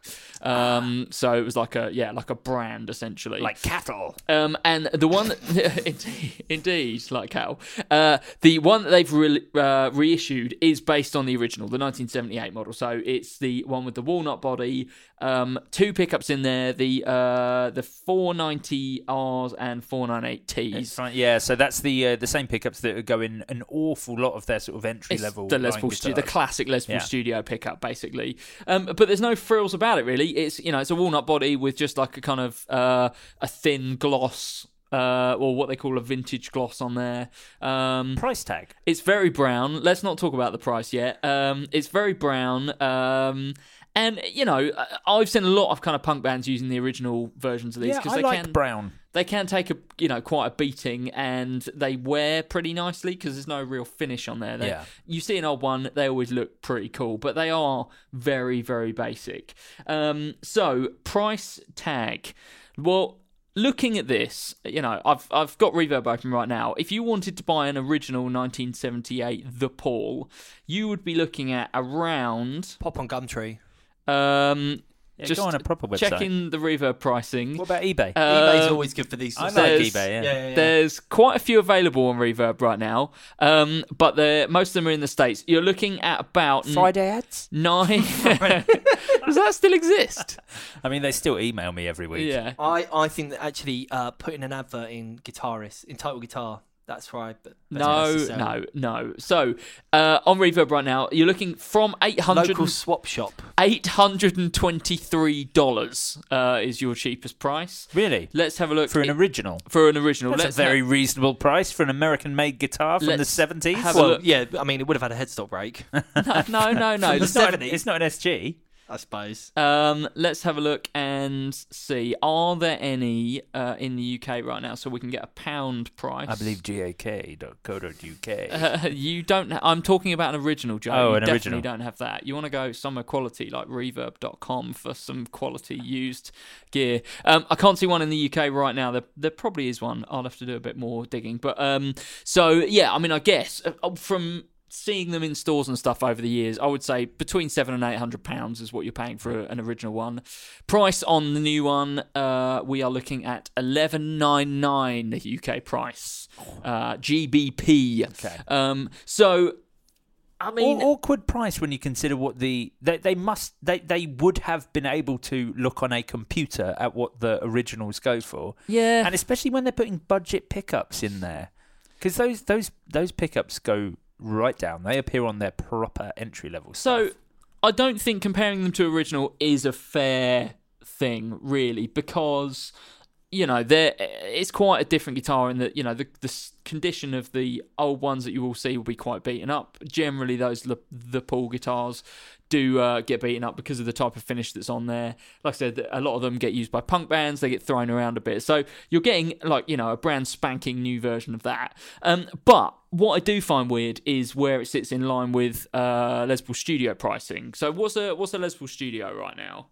Speaker 5: Um, so it was like a yeah, like a brand essentially,
Speaker 7: Like cattle.
Speaker 5: um, and the one, indeed, indeed, like cattle. Uh, the one that they've re- uh, reissued is based on the original, the nineteen seventy-eight model. So it's the one with the walnut body, um, two pickups in there, the uh, the four ninety Rs and four ninety-eight Ts.
Speaker 7: It's fine. Yeah, so that's the uh, the same pickups that go in an awful lot of their sort of entry
Speaker 5: It's
Speaker 7: level.
Speaker 5: the Les
Speaker 7: line
Speaker 5: Paul, stu- the
Speaker 7: guitars.
Speaker 5: classic Les Paul
Speaker 7: Yeah.
Speaker 5: studio pickup, basically. Um, but there's no frills about it, really. It's you know, it's a walnut body with just like a kind of uh, a thin gloss, uh, or what they call a vintage gloss on there. Um,
Speaker 7: Price tag.
Speaker 5: it's very brown. Let's not talk about the price yet. Um, it's very brown. Um, and you know, I- I've seen a lot of kind of punk bands using the original versions of these
Speaker 7: Yeah,
Speaker 5: because
Speaker 7: I
Speaker 5: they
Speaker 7: like
Speaker 5: can
Speaker 7: brown.
Speaker 5: they can take a you know quite a beating, and they wear pretty nicely because there's no real finish on there. They-
Speaker 7: Yeah.
Speaker 5: You see an old one, they always look pretty cool, but they are very very basic. Um, so price tag, well. Looking at this, you know, I've I've got Reverb open right now. If you wanted to buy an original nineteen seventy-eight The Paul, you would be looking at around
Speaker 6: Pop on Gumtree.
Speaker 5: um,
Speaker 7: Yeah,
Speaker 5: just
Speaker 7: go on a proper website.
Speaker 5: checking the Reverb pricing.
Speaker 7: What about eBay?
Speaker 6: eBay's
Speaker 5: Um,
Speaker 6: always good for these.
Speaker 7: I
Speaker 6: sorts
Speaker 7: like
Speaker 6: of-
Speaker 5: there's-
Speaker 7: eBay. Yeah.
Speaker 6: Yeah, yeah, yeah.
Speaker 5: There's quite a few available on Reverb right now, um, but they're- most of them are in the States. You're looking at about n-
Speaker 7: Friday ads.
Speaker 5: nine. Does that still exist?
Speaker 7: I mean, they still email me every week.
Speaker 5: Yeah.
Speaker 6: I, I think that actually uh, putting an advert in Guitarist, in Total Guitar, that's right. But that's
Speaker 5: No,
Speaker 6: necessary.
Speaker 5: no, no. So uh, on Reverb right now, you're looking from eight hundred
Speaker 6: Local swap shop.
Speaker 5: eight hundred and twenty-three dollars uh, is your cheapest price.
Speaker 7: Really?
Speaker 5: Let's have a look
Speaker 7: For an
Speaker 5: It-
Speaker 7: original.
Speaker 5: for an original.
Speaker 7: That's
Speaker 5: Let's
Speaker 7: a very
Speaker 5: ha-
Speaker 7: reasonable price for an American-made guitar from the
Speaker 5: Let's
Speaker 7: seventies.
Speaker 5: have a
Speaker 6: Well,
Speaker 5: look.
Speaker 6: yeah, I mean, it would have had a headstock break,
Speaker 5: no, no, no.
Speaker 6: From the
Speaker 5: Let's-
Speaker 7: It's not,
Speaker 6: seventies.
Speaker 7: it's not an S G.
Speaker 6: I suppose.
Speaker 5: Um, let's have a look and see. Are there any uh, in the U K right now, so we can get a pound price?
Speaker 7: I believe G A K dot co dot U K.
Speaker 5: Uh, you don't. Ha- I'm talking about an original, Joe.
Speaker 7: Oh,
Speaker 5: you
Speaker 7: an
Speaker 5: definitely
Speaker 7: original.
Speaker 5: don't have that. You want to go somewhere quality like Reverb dot com for some quality used gear. Um, I can't see one in the U K right now. There, there probably is one. I'll have to do a bit more digging. But um, so yeah, I mean, I guess uh, from seeing them in stores and stuff over the years, I would say between seven and eight hundred pounds is what you're paying for an original one. Price on the new one, uh, we are looking at eleven ninety-nine the U K price, uh, G B P.
Speaker 7: Okay.
Speaker 5: Um, so
Speaker 6: I mean,
Speaker 7: Aw- awkward price when you consider what the they, they must they, they would have been able to look on a computer at what the originals go for.
Speaker 5: Yeah.
Speaker 7: And especially when they're putting budget pickups in there, because those those those pickups go right down. They appear on their proper entry level.
Speaker 5: So
Speaker 7: stuff.
Speaker 5: I don't think comparing them to original is a fair thing, really, because you know there it's quite a different guitar in that you know the the condition of the old ones that you will see will be quite beaten up. Generally, those Le, the Paul guitars do uh, get beaten up because of the type of finish that's on there. Like I said, a lot of them get used by punk bands. They get thrown around a bit, so you're getting like you know a brand spanking new version of that. Um, but what I do find weird is where it sits in line with uh, Les Paul Studio pricing. So what's a what's a Les Paul Studio right now?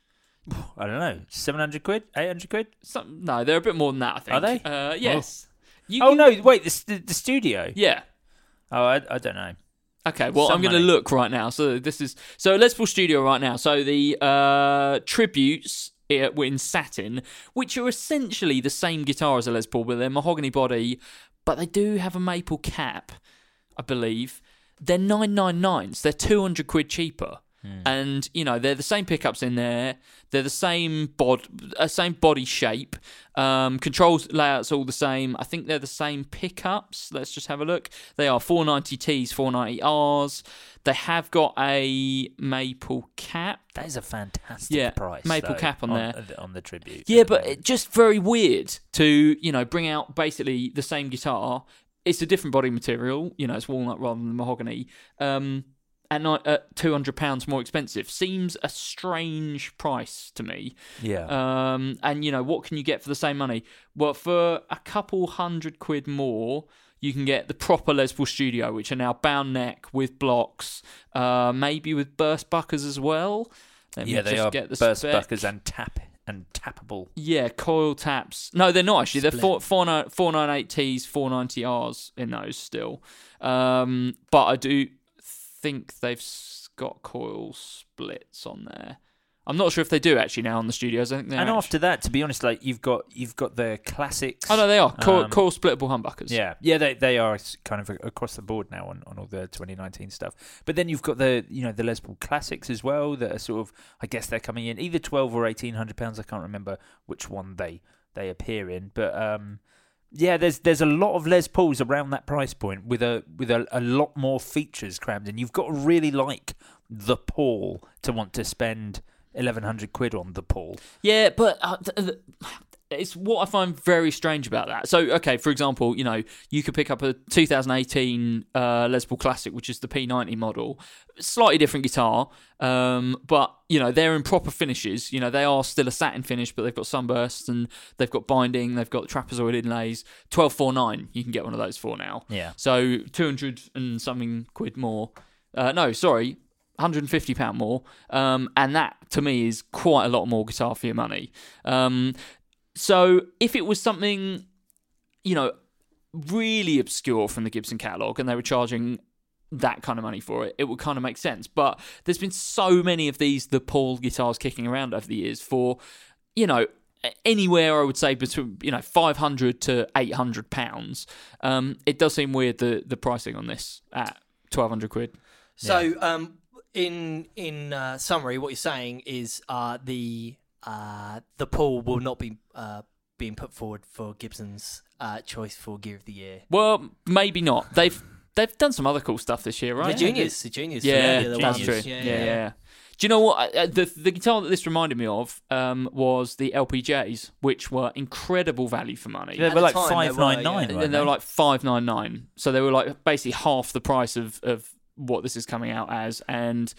Speaker 7: I don't know, seven hundred quid, eight hundred quid.
Speaker 5: Some, no, they're a bit more than that. I think.
Speaker 7: Are they?
Speaker 5: Uh, yes. You
Speaker 7: Oh
Speaker 5: can-
Speaker 7: no, wait, the the, the studio.
Speaker 5: Yeah.
Speaker 7: Oh, I, I don't know.
Speaker 5: Okay, well,
Speaker 7: Some
Speaker 5: I'm going to
Speaker 7: money.
Speaker 5: look right now. So this is so Les Paul Studio right now. So the uh, tributes here were in satin, which are essentially the same guitar as a Les Paul, but they're mahogany body, but they do have a maple cap, I believe. They're nine ninety-nines. They're two hundred quid cheaper.
Speaker 7: Hmm.
Speaker 5: And you know they're the same pickups in there. They're the same bod, uh, same body shape. Um, controls layouts all the same. I think they're the same pickups. Let's just have a look. They are four ninety T's, four ninety R's. They have got a maple cap.
Speaker 7: That is a fantastic
Speaker 5: Yeah,
Speaker 7: price.
Speaker 5: maple
Speaker 7: though,
Speaker 5: cap on there.
Speaker 7: on the tribute.
Speaker 5: Yeah, but it just very weird to you know bring out basically the same guitar. It's a different body material. You know, it's walnut rather than mahogany. Um, At, ni- at two hundred pounds more expensive seems a strange price to me.
Speaker 7: Yeah.
Speaker 5: Um, and, you know, what can you get for the same money? Well, for a couple hundred quid more, you can get the proper Les Paul Studio, which are now bound neck with blocks, uh, maybe with burst buckers as well. Let me
Speaker 7: yeah, they
Speaker 5: just
Speaker 7: are
Speaker 5: get the
Speaker 7: burst
Speaker 5: spec.
Speaker 7: buckers and tap and tappable.
Speaker 5: Yeah, coil taps. No, they're not actually. They're
Speaker 6: Split.
Speaker 5: four, four, four ninety-eight T's, four ninety R's in those still. Um, but I do think they've s- got coil splits on there. I'm not sure if they do actually now on the studios. I think they
Speaker 7: And
Speaker 5: are
Speaker 7: after that, to be honest, like you've got you've got the classics.
Speaker 5: actually. Oh no, they are coil,
Speaker 7: Um,
Speaker 5: coil splittable humbuckers.
Speaker 7: Yeah, yeah, they they are kind of across the board now on, on all the twenty nineteen stuff. But then you've got the you know the Les Paul classics as well that are sort of I guess they're coming in either twelve or eighteen hundred pounds. I can't remember which one they they appear in, but um, yeah, there's there's a lot of Les Pauls around that price point with a with a, a lot more features crammed in. You've got to really like the Paul to want to spend eleven hundred quid on the Paul.
Speaker 5: Yeah, but uh, th- th- it's what I find very strange about that. So, okay, for example, you know, you could pick up a two thousand eighteen uh, Les Paul Classic, which is the P ninety model, slightly different guitar, um, but you know they're in proper finishes. You know, they are still a satin finish, but they've got sunbursts and they've got binding, they've got trapezoid inlays. twelve forty-nine, you can get one of those for now.
Speaker 7: Yeah.
Speaker 5: So two hundred and something quid more. Uh, no, sorry. one hundred fifty pounds more, um, and that to me is quite a lot more guitar for your money. Um, so if it was something, you know, really obscure from the Gibson catalogue and they were charging that kind of money for it, it would kind of make sense. But there's been so many of these the Paul guitars kicking around over the years for, you know, anywhere I would say between you know five hundred to eight hundred pounds. Um, it does seem weird the the pricing on this at twelve hundred quid.
Speaker 6: So, um, in in uh, summary, what you're saying is uh, the uh, the Paul will not be uh, being put forward for Gibson's uh, choice for Gear of the Year.
Speaker 5: Well, maybe not. They've they've done some other cool stuff this year, right?
Speaker 6: The juniors, the juniors,
Speaker 5: Yeah,
Speaker 6: the
Speaker 5: that's
Speaker 6: ones-
Speaker 5: true. Yeah, yeah, yeah. Do you know what? Uh, the the guitar that this reminded me of um, was the L P Js, which were incredible value for money.
Speaker 7: They
Speaker 6: At
Speaker 7: were
Speaker 6: the
Speaker 7: like
Speaker 6: time, they
Speaker 7: five
Speaker 6: were,
Speaker 7: nine nine,
Speaker 6: yeah.
Speaker 7: weren't
Speaker 5: and they were
Speaker 7: they?
Speaker 5: like five nine nine. So they were like basically half the price of, of what this is coming out as, and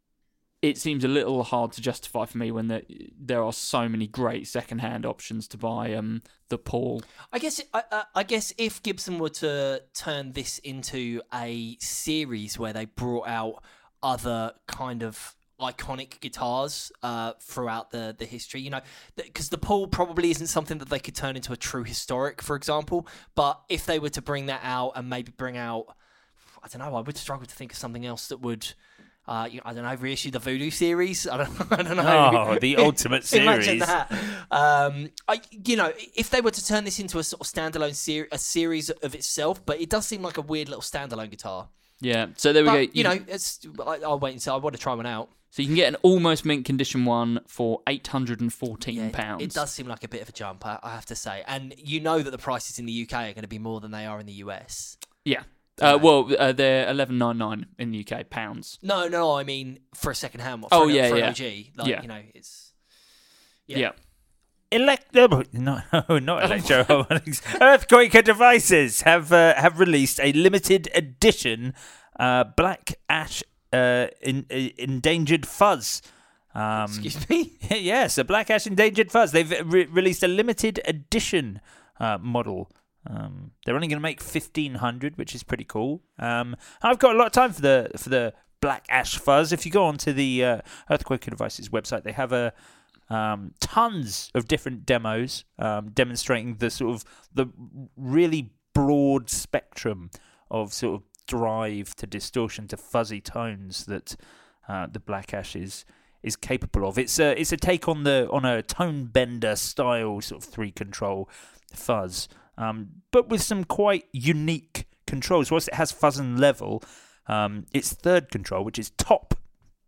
Speaker 5: it seems a little hard to justify for me when there there are so many great second hand options to buy. Um, the Paul.
Speaker 6: I guess I, I, I guess if Gibson were to turn this into a series where they brought out other kind of iconic guitars uh, throughout the, the history, you know, because the Paul probably isn't something that they could turn into a true historic, for example. But if they were to bring that out and maybe bring out, I don't know, I would struggle to think of something else that would. Uh, you know, I don't know, reissue the Voodoo series. I don't, I don't know.
Speaker 7: Oh, the ultimate
Speaker 6: Imagine
Speaker 7: series.
Speaker 6: that. Um, I, you know, if they were to turn this into a sort of standalone ser- a series of itself, but it does seem like a weird little standalone guitar.
Speaker 5: Yeah. So there we
Speaker 6: But,
Speaker 5: go.
Speaker 6: you,
Speaker 5: You-
Speaker 6: know, it's. I, I'll wait and see. I want to try one out.
Speaker 5: So you can get an almost mint condition one for eight hundred and fourteen
Speaker 6: Yeah,
Speaker 5: pounds.
Speaker 6: it does seem like a bit of a jump, I, I have to say. And you know that the prices in the U K are going to be more than they are in the U S.
Speaker 5: Yeah. Uh, well, uh, they're eleven ninety nine in the U K pounds.
Speaker 6: No, no, I mean for a second hand one.
Speaker 5: Oh,
Speaker 6: for an,
Speaker 5: yeah,
Speaker 6: for
Speaker 5: yeah.
Speaker 6: an O G. Like,
Speaker 5: Yeah.
Speaker 6: you know, it's.
Speaker 5: Yeah.
Speaker 7: Electro, no, not electro-harmonics. Earthquaker Devices have uh, have released a limited edition uh, Black Ash uh, in, uh, Endangered Fuzz. Um,
Speaker 6: Excuse me?
Speaker 7: yes, a Black Ash Endangered Fuzz. They've re- released a limited edition uh, model. Um, they're only going to make fifteen hundred, which is pretty cool. Um, I've got a lot of time for the for the Black Ash Fuzz. If you go onto the uh, Earthquaker Devices website, they have a um, tons of different demos um, demonstrating the sort of the really broad spectrum of sort of drive to distortion to fuzzy tones that uh, the Black Ash is is capable of. It's a it's a take on the on a tone bender style sort of three control fuzz, um, but with some quite unique controls. Whilst it has fuzz and level, um, its third control, which is top,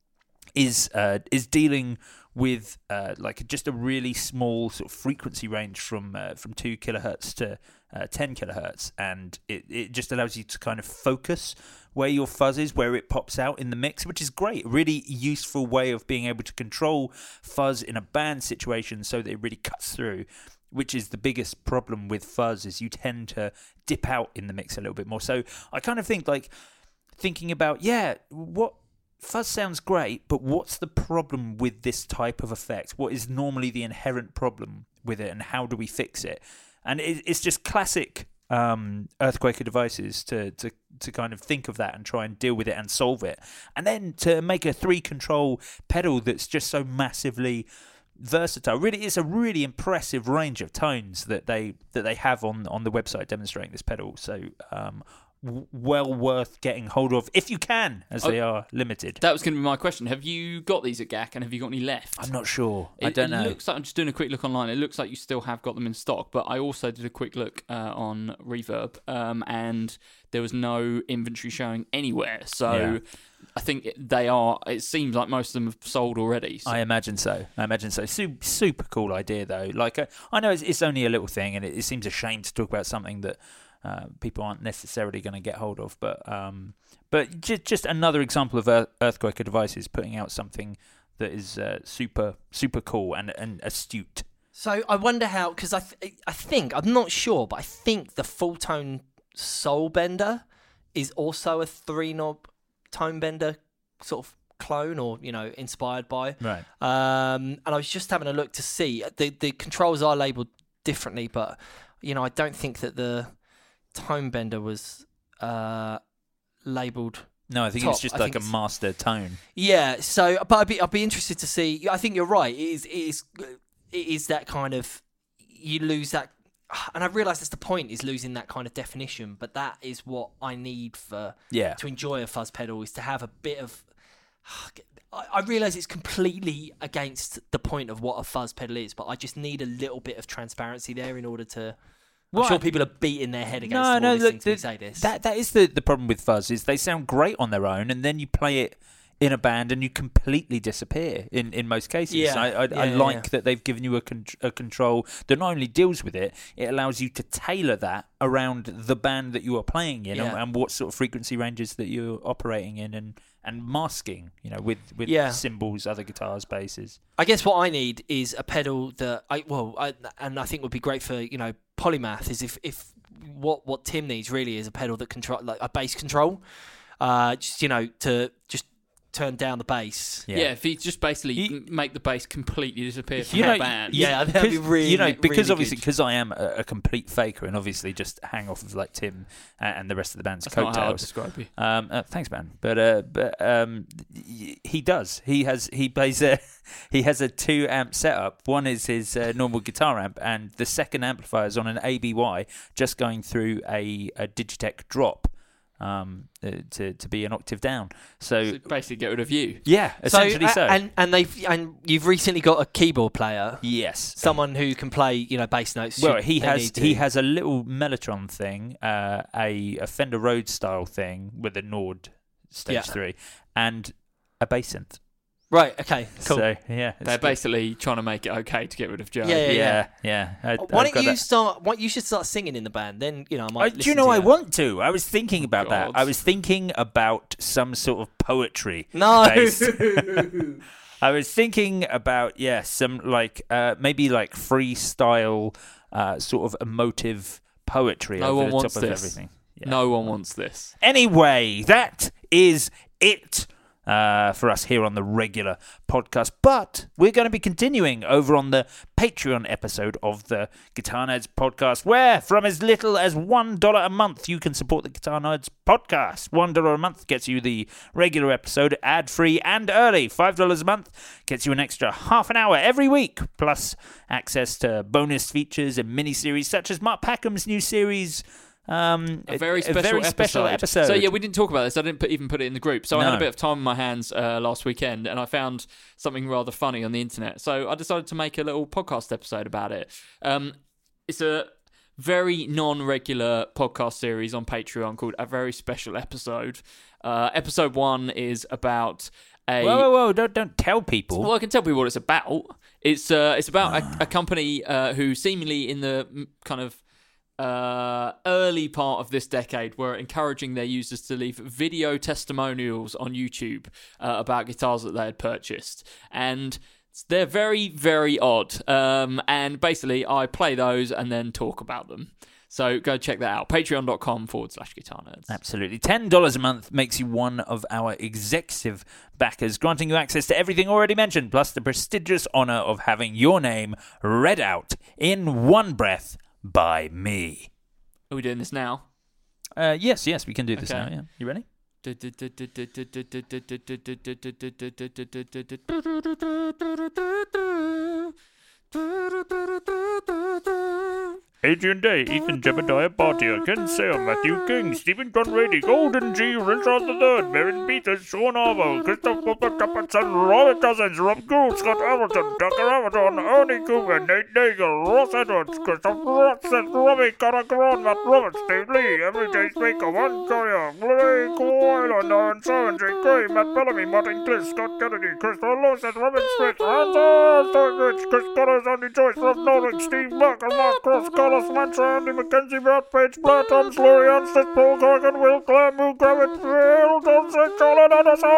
Speaker 7: is uh, is dealing with uh, like just a really small sort of frequency range from uh, from two kilohertz to uh, ten kilohertz, and it, it just allows you to kind of focus where your fuzz is, where it pops out in the mix, which is great. A really useful way of being able to control fuzz in a band situation so that it really cuts through, which is the biggest problem with fuzz, is you tend to dip out in the mix a little bit more. So I kind of think like thinking about, yeah, what fuzz sounds great, but what's the problem with this type of effect? What is normally the inherent problem with it, and how do we fix it? And it, it's just classic um, Earthquaker Devices to, to to kind of think of that and try and deal with it and solve it. And then to make a three-control pedal that's just so massively versatile. Really, it's a really impressive range of tones that they that they have on, on the website demonstrating this pedal. So um, w- well worth getting hold of if you can, as
Speaker 5: Oh,
Speaker 7: they are limited.
Speaker 5: That was going to be my question. Have you got these at G A C, and have you got any left?
Speaker 7: I'm not sure.
Speaker 5: It,
Speaker 7: I don't
Speaker 5: it
Speaker 7: know.
Speaker 5: Looks like, I'm just doing a quick look online. It looks like you still have got them in stock, but I also did a quick look uh, on Reverb, um, and there was no inventory showing anywhere. So
Speaker 7: Yeah.
Speaker 5: I think it- they are. It seems like most of them have sold already. So.
Speaker 7: I imagine so. I imagine so. Super, super cool idea, though. Like, uh, I know it's, it's only a little thing, and it, it seems a shame to talk about something that uh, people aren't necessarily going to get hold of. But, um, but just just another example of Earth, Earthquaker Devices putting out something that is uh, super, super cool and, and astute.
Speaker 6: So I wonder how, because I, th- I think, I'm not sure, but I think the full tone Soul Bender is also a three knob tone bender sort of clone, or, you know, inspired by.
Speaker 7: Right.
Speaker 6: Um, and I was just having a look to see the the controls are labelled differently, but you know, I don't think that the tone bender was uh, labelled.
Speaker 7: No, I think
Speaker 6: Top.
Speaker 7: it's just
Speaker 6: I
Speaker 7: like
Speaker 6: think
Speaker 7: a
Speaker 6: it's-
Speaker 7: master tone.
Speaker 6: Yeah. So, but I'd be I'd be interested to see. I think you're right. It is it is it is that kind of, you lose that. And I realise that's the point, is losing that kind of definition, but that is what I need for
Speaker 7: Yeah.
Speaker 6: to enjoy a fuzz pedal, is to have a bit of. I, I realise it's completely against the point of what a fuzz pedal is, but I just need a little bit of transparency there in order to. I'm
Speaker 7: Well,
Speaker 6: sure
Speaker 7: I-
Speaker 6: people are beating their head against
Speaker 7: No,
Speaker 6: the wall
Speaker 7: no,
Speaker 6: listening
Speaker 7: look,
Speaker 6: to me
Speaker 7: the-
Speaker 6: say this.
Speaker 7: that that is the, the problem with fuzz, is they sound great on their own, and then you play it in a band and you completely disappear in, in most cases.
Speaker 6: Yeah,
Speaker 7: I, I,
Speaker 6: yeah,
Speaker 7: I
Speaker 6: yeah,
Speaker 7: like
Speaker 6: yeah.
Speaker 7: that they've given you a, con- a control that not only deals with it, it allows you to tailor that around the band that you are playing in, and,
Speaker 6: Yeah.
Speaker 7: and what sort of frequency ranges that you're operating in, and, and masking, you know, with, with
Speaker 6: Yeah.
Speaker 7: cymbals, other guitars, basses.
Speaker 6: I guess what I need is a pedal that I well, I, and I think would be great for, you know, Polymath, is if if what what Tim needs really is a pedal that control, like a bass control, uh, just, you know, to just turn down the bass.
Speaker 5: Yeah. if you just basically
Speaker 7: You-
Speaker 5: m- make the bass completely disappear from
Speaker 7: You
Speaker 5: the
Speaker 7: know,
Speaker 5: band.
Speaker 6: Yeah, that'd be
Speaker 7: 'cause,
Speaker 6: really,
Speaker 7: you know, because
Speaker 6: really
Speaker 7: obviously
Speaker 6: good.
Speaker 7: because I am a, a complete faker, and obviously just hang off of like Tim and, and the rest of the band's
Speaker 5: That's not how I'd
Speaker 7: coattails.
Speaker 5: describe you.
Speaker 7: Um, uh, thanks, man. But uh, but um, y- he does. He has he plays a he has a two amp setup. One is his uh, normal guitar amp, and the second amplifier is on an A B Y, just going through a, a Digitech drop. um, uh, to to be an octave down. So,
Speaker 5: So basically, get rid of you.
Speaker 7: yeah, essentially
Speaker 6: so,
Speaker 7: so.
Speaker 6: uh, And and they've and you've recently got a keyboard player,
Speaker 7: yes,
Speaker 6: someone who can play, you know, bass notes.
Speaker 7: well,
Speaker 6: should
Speaker 7: he
Speaker 6: they
Speaker 7: has
Speaker 6: need to.
Speaker 7: he has a little Mellotron thing, uh, a, a Fender Rhodes style thing with a Nord Stage
Speaker 6: Yeah.
Speaker 7: three, and a bass synth.
Speaker 6: Right. Okay. Cool.
Speaker 7: So yeah, it's
Speaker 5: They're
Speaker 7: good.
Speaker 5: basically trying to make it okay to get rid of Joe.
Speaker 6: Yeah, yeah,
Speaker 7: yeah, yeah. I,
Speaker 6: Why
Speaker 7: I've
Speaker 6: don't
Speaker 7: got
Speaker 6: you
Speaker 7: that.
Speaker 6: start? What you should start singing in the band. Then you know, I might.
Speaker 7: I, do you
Speaker 6: listen
Speaker 7: know
Speaker 6: to
Speaker 7: I
Speaker 6: you.
Speaker 7: want to? I was thinking about that.
Speaker 5: God.
Speaker 7: I was thinking about some sort of poetry.
Speaker 6: No.
Speaker 7: based- I was thinking about yeah, some like uh, maybe like freestyle, uh, sort of emotive poetry
Speaker 5: No
Speaker 7: over
Speaker 5: one
Speaker 7: the
Speaker 5: wants
Speaker 7: top of
Speaker 5: this.
Speaker 7: everything. Yeah.
Speaker 5: No one wants this.
Speaker 7: Anyway, that is it uh, for us here on the regular podcast. But we're going to be continuing over on the Patreon episode of the Guitar Nerds podcast, where from as little as one dollar a month, you can support the Guitar Nerds podcast. one dollar a month gets you the regular episode ad-free and early. five dollars a month gets you an extra half an hour every week, plus access to bonus features and mini-series such as Mark Packham's new series, Um,
Speaker 5: A very special,
Speaker 7: very
Speaker 5: episode.
Speaker 7: special episode.
Speaker 5: So yeah, we didn't talk about this. I didn't put, even put it in the group. So I had
Speaker 7: No.
Speaker 5: a bit of time on my hands uh, last weekend, and I found something rather funny on the internet. So I decided to make a little podcast episode about it. Um, it's a very non-regular podcast series on Patreon called A Very Special Episode. Uh, episode one is about a.
Speaker 7: Whoa, whoa, whoa! Don't don't tell people.
Speaker 5: Well, I can tell people what it's about. It's uh, it's about a, a company uh, who seemingly in the mm, kind of uh, early part of this decade were encouraging their users to leave video testimonials on YouTube uh, about guitars that they had purchased. And they're very, very odd. Um, and basically, I play those and then talk about them. So go check that out. Patreon.com forward slash guitar nerds.
Speaker 7: Absolutely. ten dollars a month makes you one of our executive backers, granting you access to everything already mentioned, plus the prestigious honour of having your name read out in one breath by me.
Speaker 5: Are we doing this now?
Speaker 7: Uh, yes, yes, we can do this
Speaker 5: Okay.
Speaker 7: now. Yeah, you ready? Adrian Day, Ethan Jebediah Bartier, Ken Sale, Matthew King, Stephen Conrady, Golden G, Richard the Third, Merrin Peters, Sean Arvo, Christopher Capperson, Robert Cousins, Rob Gould, Scott Hamilton, Tucker Hamilton, Ernie Cooper, Nate Nagel, Ross Edwards, Christopher Watson, Robbie Caracron, Matt Roberts, Steve Lee, Everyday Speaker, Juan Coyer, Blake Island, Aaron Soren, Jake Gray, Matt Bellamy, Martin Kliss, Scott Kennedy, Christopher Lawson, Robin Smith, Hans Stormrich, Chris Connors, Andy Joyce, Rob Norling, Steve Barker, Mark Cross, Carlos Mancha, Andy McKenzie, Brad Page, Blair Thoms, Laurie Anstett, Paul Corrigan, Will Clare, Moo Gravett, Phil Johnson, Charlotte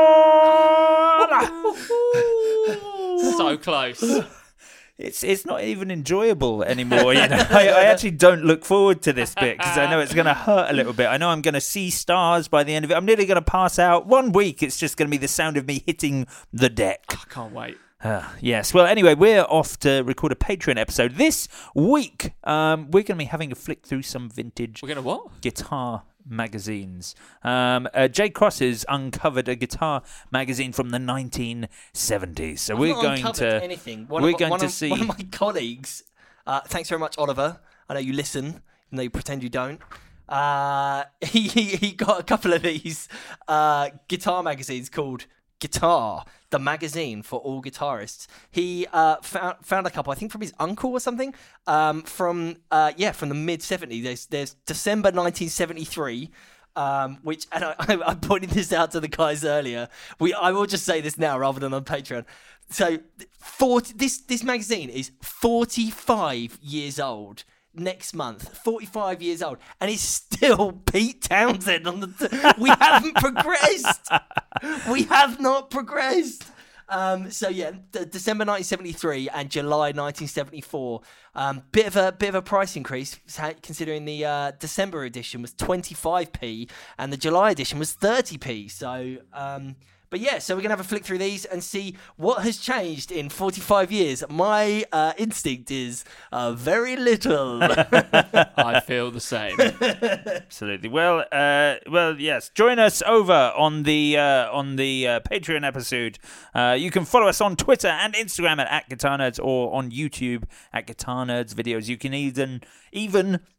Speaker 7: Anderson!
Speaker 5: So close.
Speaker 7: It's it's not even enjoyable anymore. You know, I, I actually don't look forward to this bit because I know it's going to hurt a little bit. I know I'm going to see stars by the end of it. I'm nearly going to pass out. One week, it's just going to be the sound of me hitting the deck.
Speaker 5: I can't wait.
Speaker 7: Uh, yes. Well, anyway, we're off to record a Patreon episode this week. Um, we're going to be having a flick through some vintage
Speaker 5: We're going to what?
Speaker 7: guitar magazines. Um, uh, Jay Cross has uncovered a guitar magazine from the nineteen seventies. So
Speaker 6: I've
Speaker 7: we're
Speaker 6: not
Speaker 7: going
Speaker 6: uncovered
Speaker 7: to
Speaker 6: anything. One
Speaker 7: we're
Speaker 6: of,
Speaker 7: going
Speaker 6: one
Speaker 7: to
Speaker 6: of,
Speaker 7: see.
Speaker 6: one of my colleagues. Uh, thanks very much, Oliver. I know you listen, even though you pretend you don't. Uh, he, he he got a couple of these uh, guitar magazines called Guitar, the magazine for all guitarists. He uh, found found a couple, I think, from his uncle or something. Um, from uh, yeah, from the mid seventies. There's there's December nineteen seventy-three. Um, which and I, I, I pointed this out to the guys earlier. We I will just say this now rather than on Patreon. So, forty this this magazine is forty-five years old. Next month, forty-five years old, and it's still Pete Townsend on the. T- we haven't progressed. We have not progressed. Um, so yeah, d- December nineteen seventy-three and July nineteen seventy-four. Um, bit of a bit of a price increase, considering the uh, December edition was twenty-five p and the July edition was thirty p. So. Um, But yeah, so we're going to have a flick through these and see what has changed in forty-five years. My uh, instinct is uh, very little.
Speaker 5: I feel the same.
Speaker 7: Absolutely. Well, uh, well, yes. Join us over on the uh, on the uh, Patreon episode. Uh, you can follow us on Twitter and Instagram at, at Guitar Nerds, or on YouTube at Guitar Nerds Videos. You can even even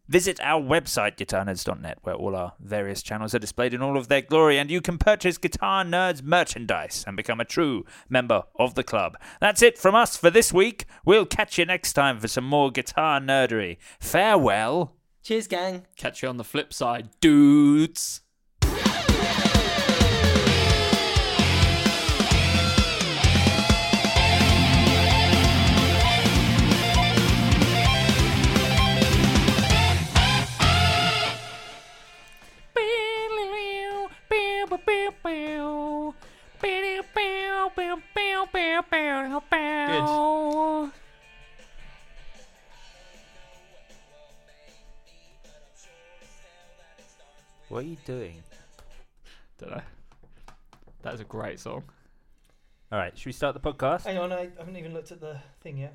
Speaker 7: Visit our website, guitar nerds dot net, where all our various channels are displayed in all of their glory, and you can purchase Guitar Nerds merchandise and become a true member of the club. That's it from us for this week. We'll catch you next time for some more guitar nerdery. Farewell.
Speaker 6: Cheers, gang.
Speaker 5: Catch you on the flip side, dudes.
Speaker 6: Good.
Speaker 7: What are you doing?
Speaker 5: Don't know. That is a great song.
Speaker 7: All right, should we start the podcast?
Speaker 6: Hang on, I haven't even looked at the thing yet.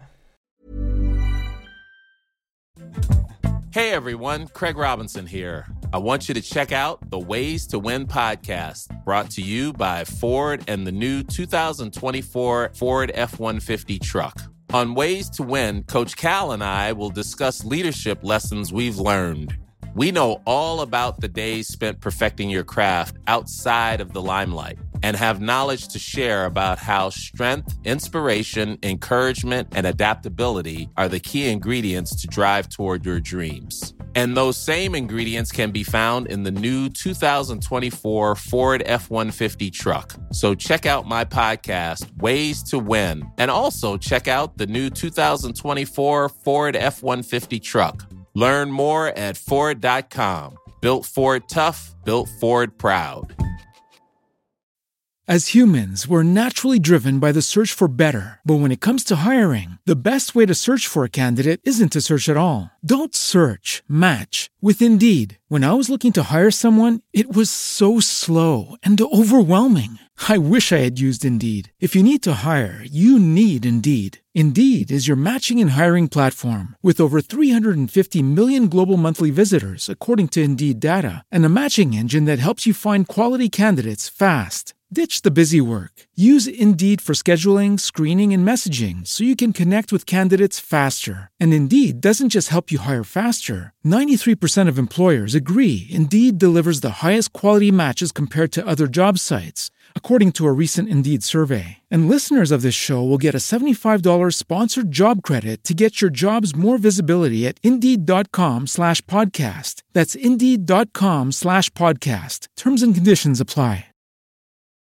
Speaker 10: Hey everyone, Craig Robinson here. I want you to check out the Ways to Win podcast, brought to you by Ford and the new two thousand twenty-four Ford F one fifty truck. On Ways to Win, Coach Cal and I will discuss leadership lessons we've learned. We know all about the days spent perfecting your craft outside of the limelight and have knowledge to share about how strength, inspiration, encouragement, and adaptability are the key ingredients to drive toward your dreams. And those same ingredients can be found in the new two thousand twenty-four Ford F one fifty truck. So check out my podcast, Ways to Win, and also check out the new two thousand twenty-four Ford F one fifty truck. Learn more at Ford dot com. Built Ford tough, built Ford proud.
Speaker 11: As humans, we're naturally driven by the search for better. But when it comes to hiring, the best way to search for a candidate isn't to search at all. Don't search, match with Indeed. When I was looking to hire someone, it was so slow and overwhelming. I wish I had used Indeed. If you need to hire, you need Indeed. Indeed is your matching and hiring platform with over three hundred fifty million global monthly visitors, according to Indeed data, and a matching engine that helps you find quality candidates fast. Ditch the busy work. Use Indeed for scheduling, screening, and messaging so you can connect with candidates faster. And Indeed doesn't just help you hire faster. ninety-three percent of employers agree Indeed delivers the highest quality matches compared to other job sites, according to a recent Indeed survey. And listeners of this show will get a seventy-five dollars sponsored job credit to get your jobs more visibility at Indeed.com slash podcast. That's Indeed.com slash podcast. Terms and conditions apply.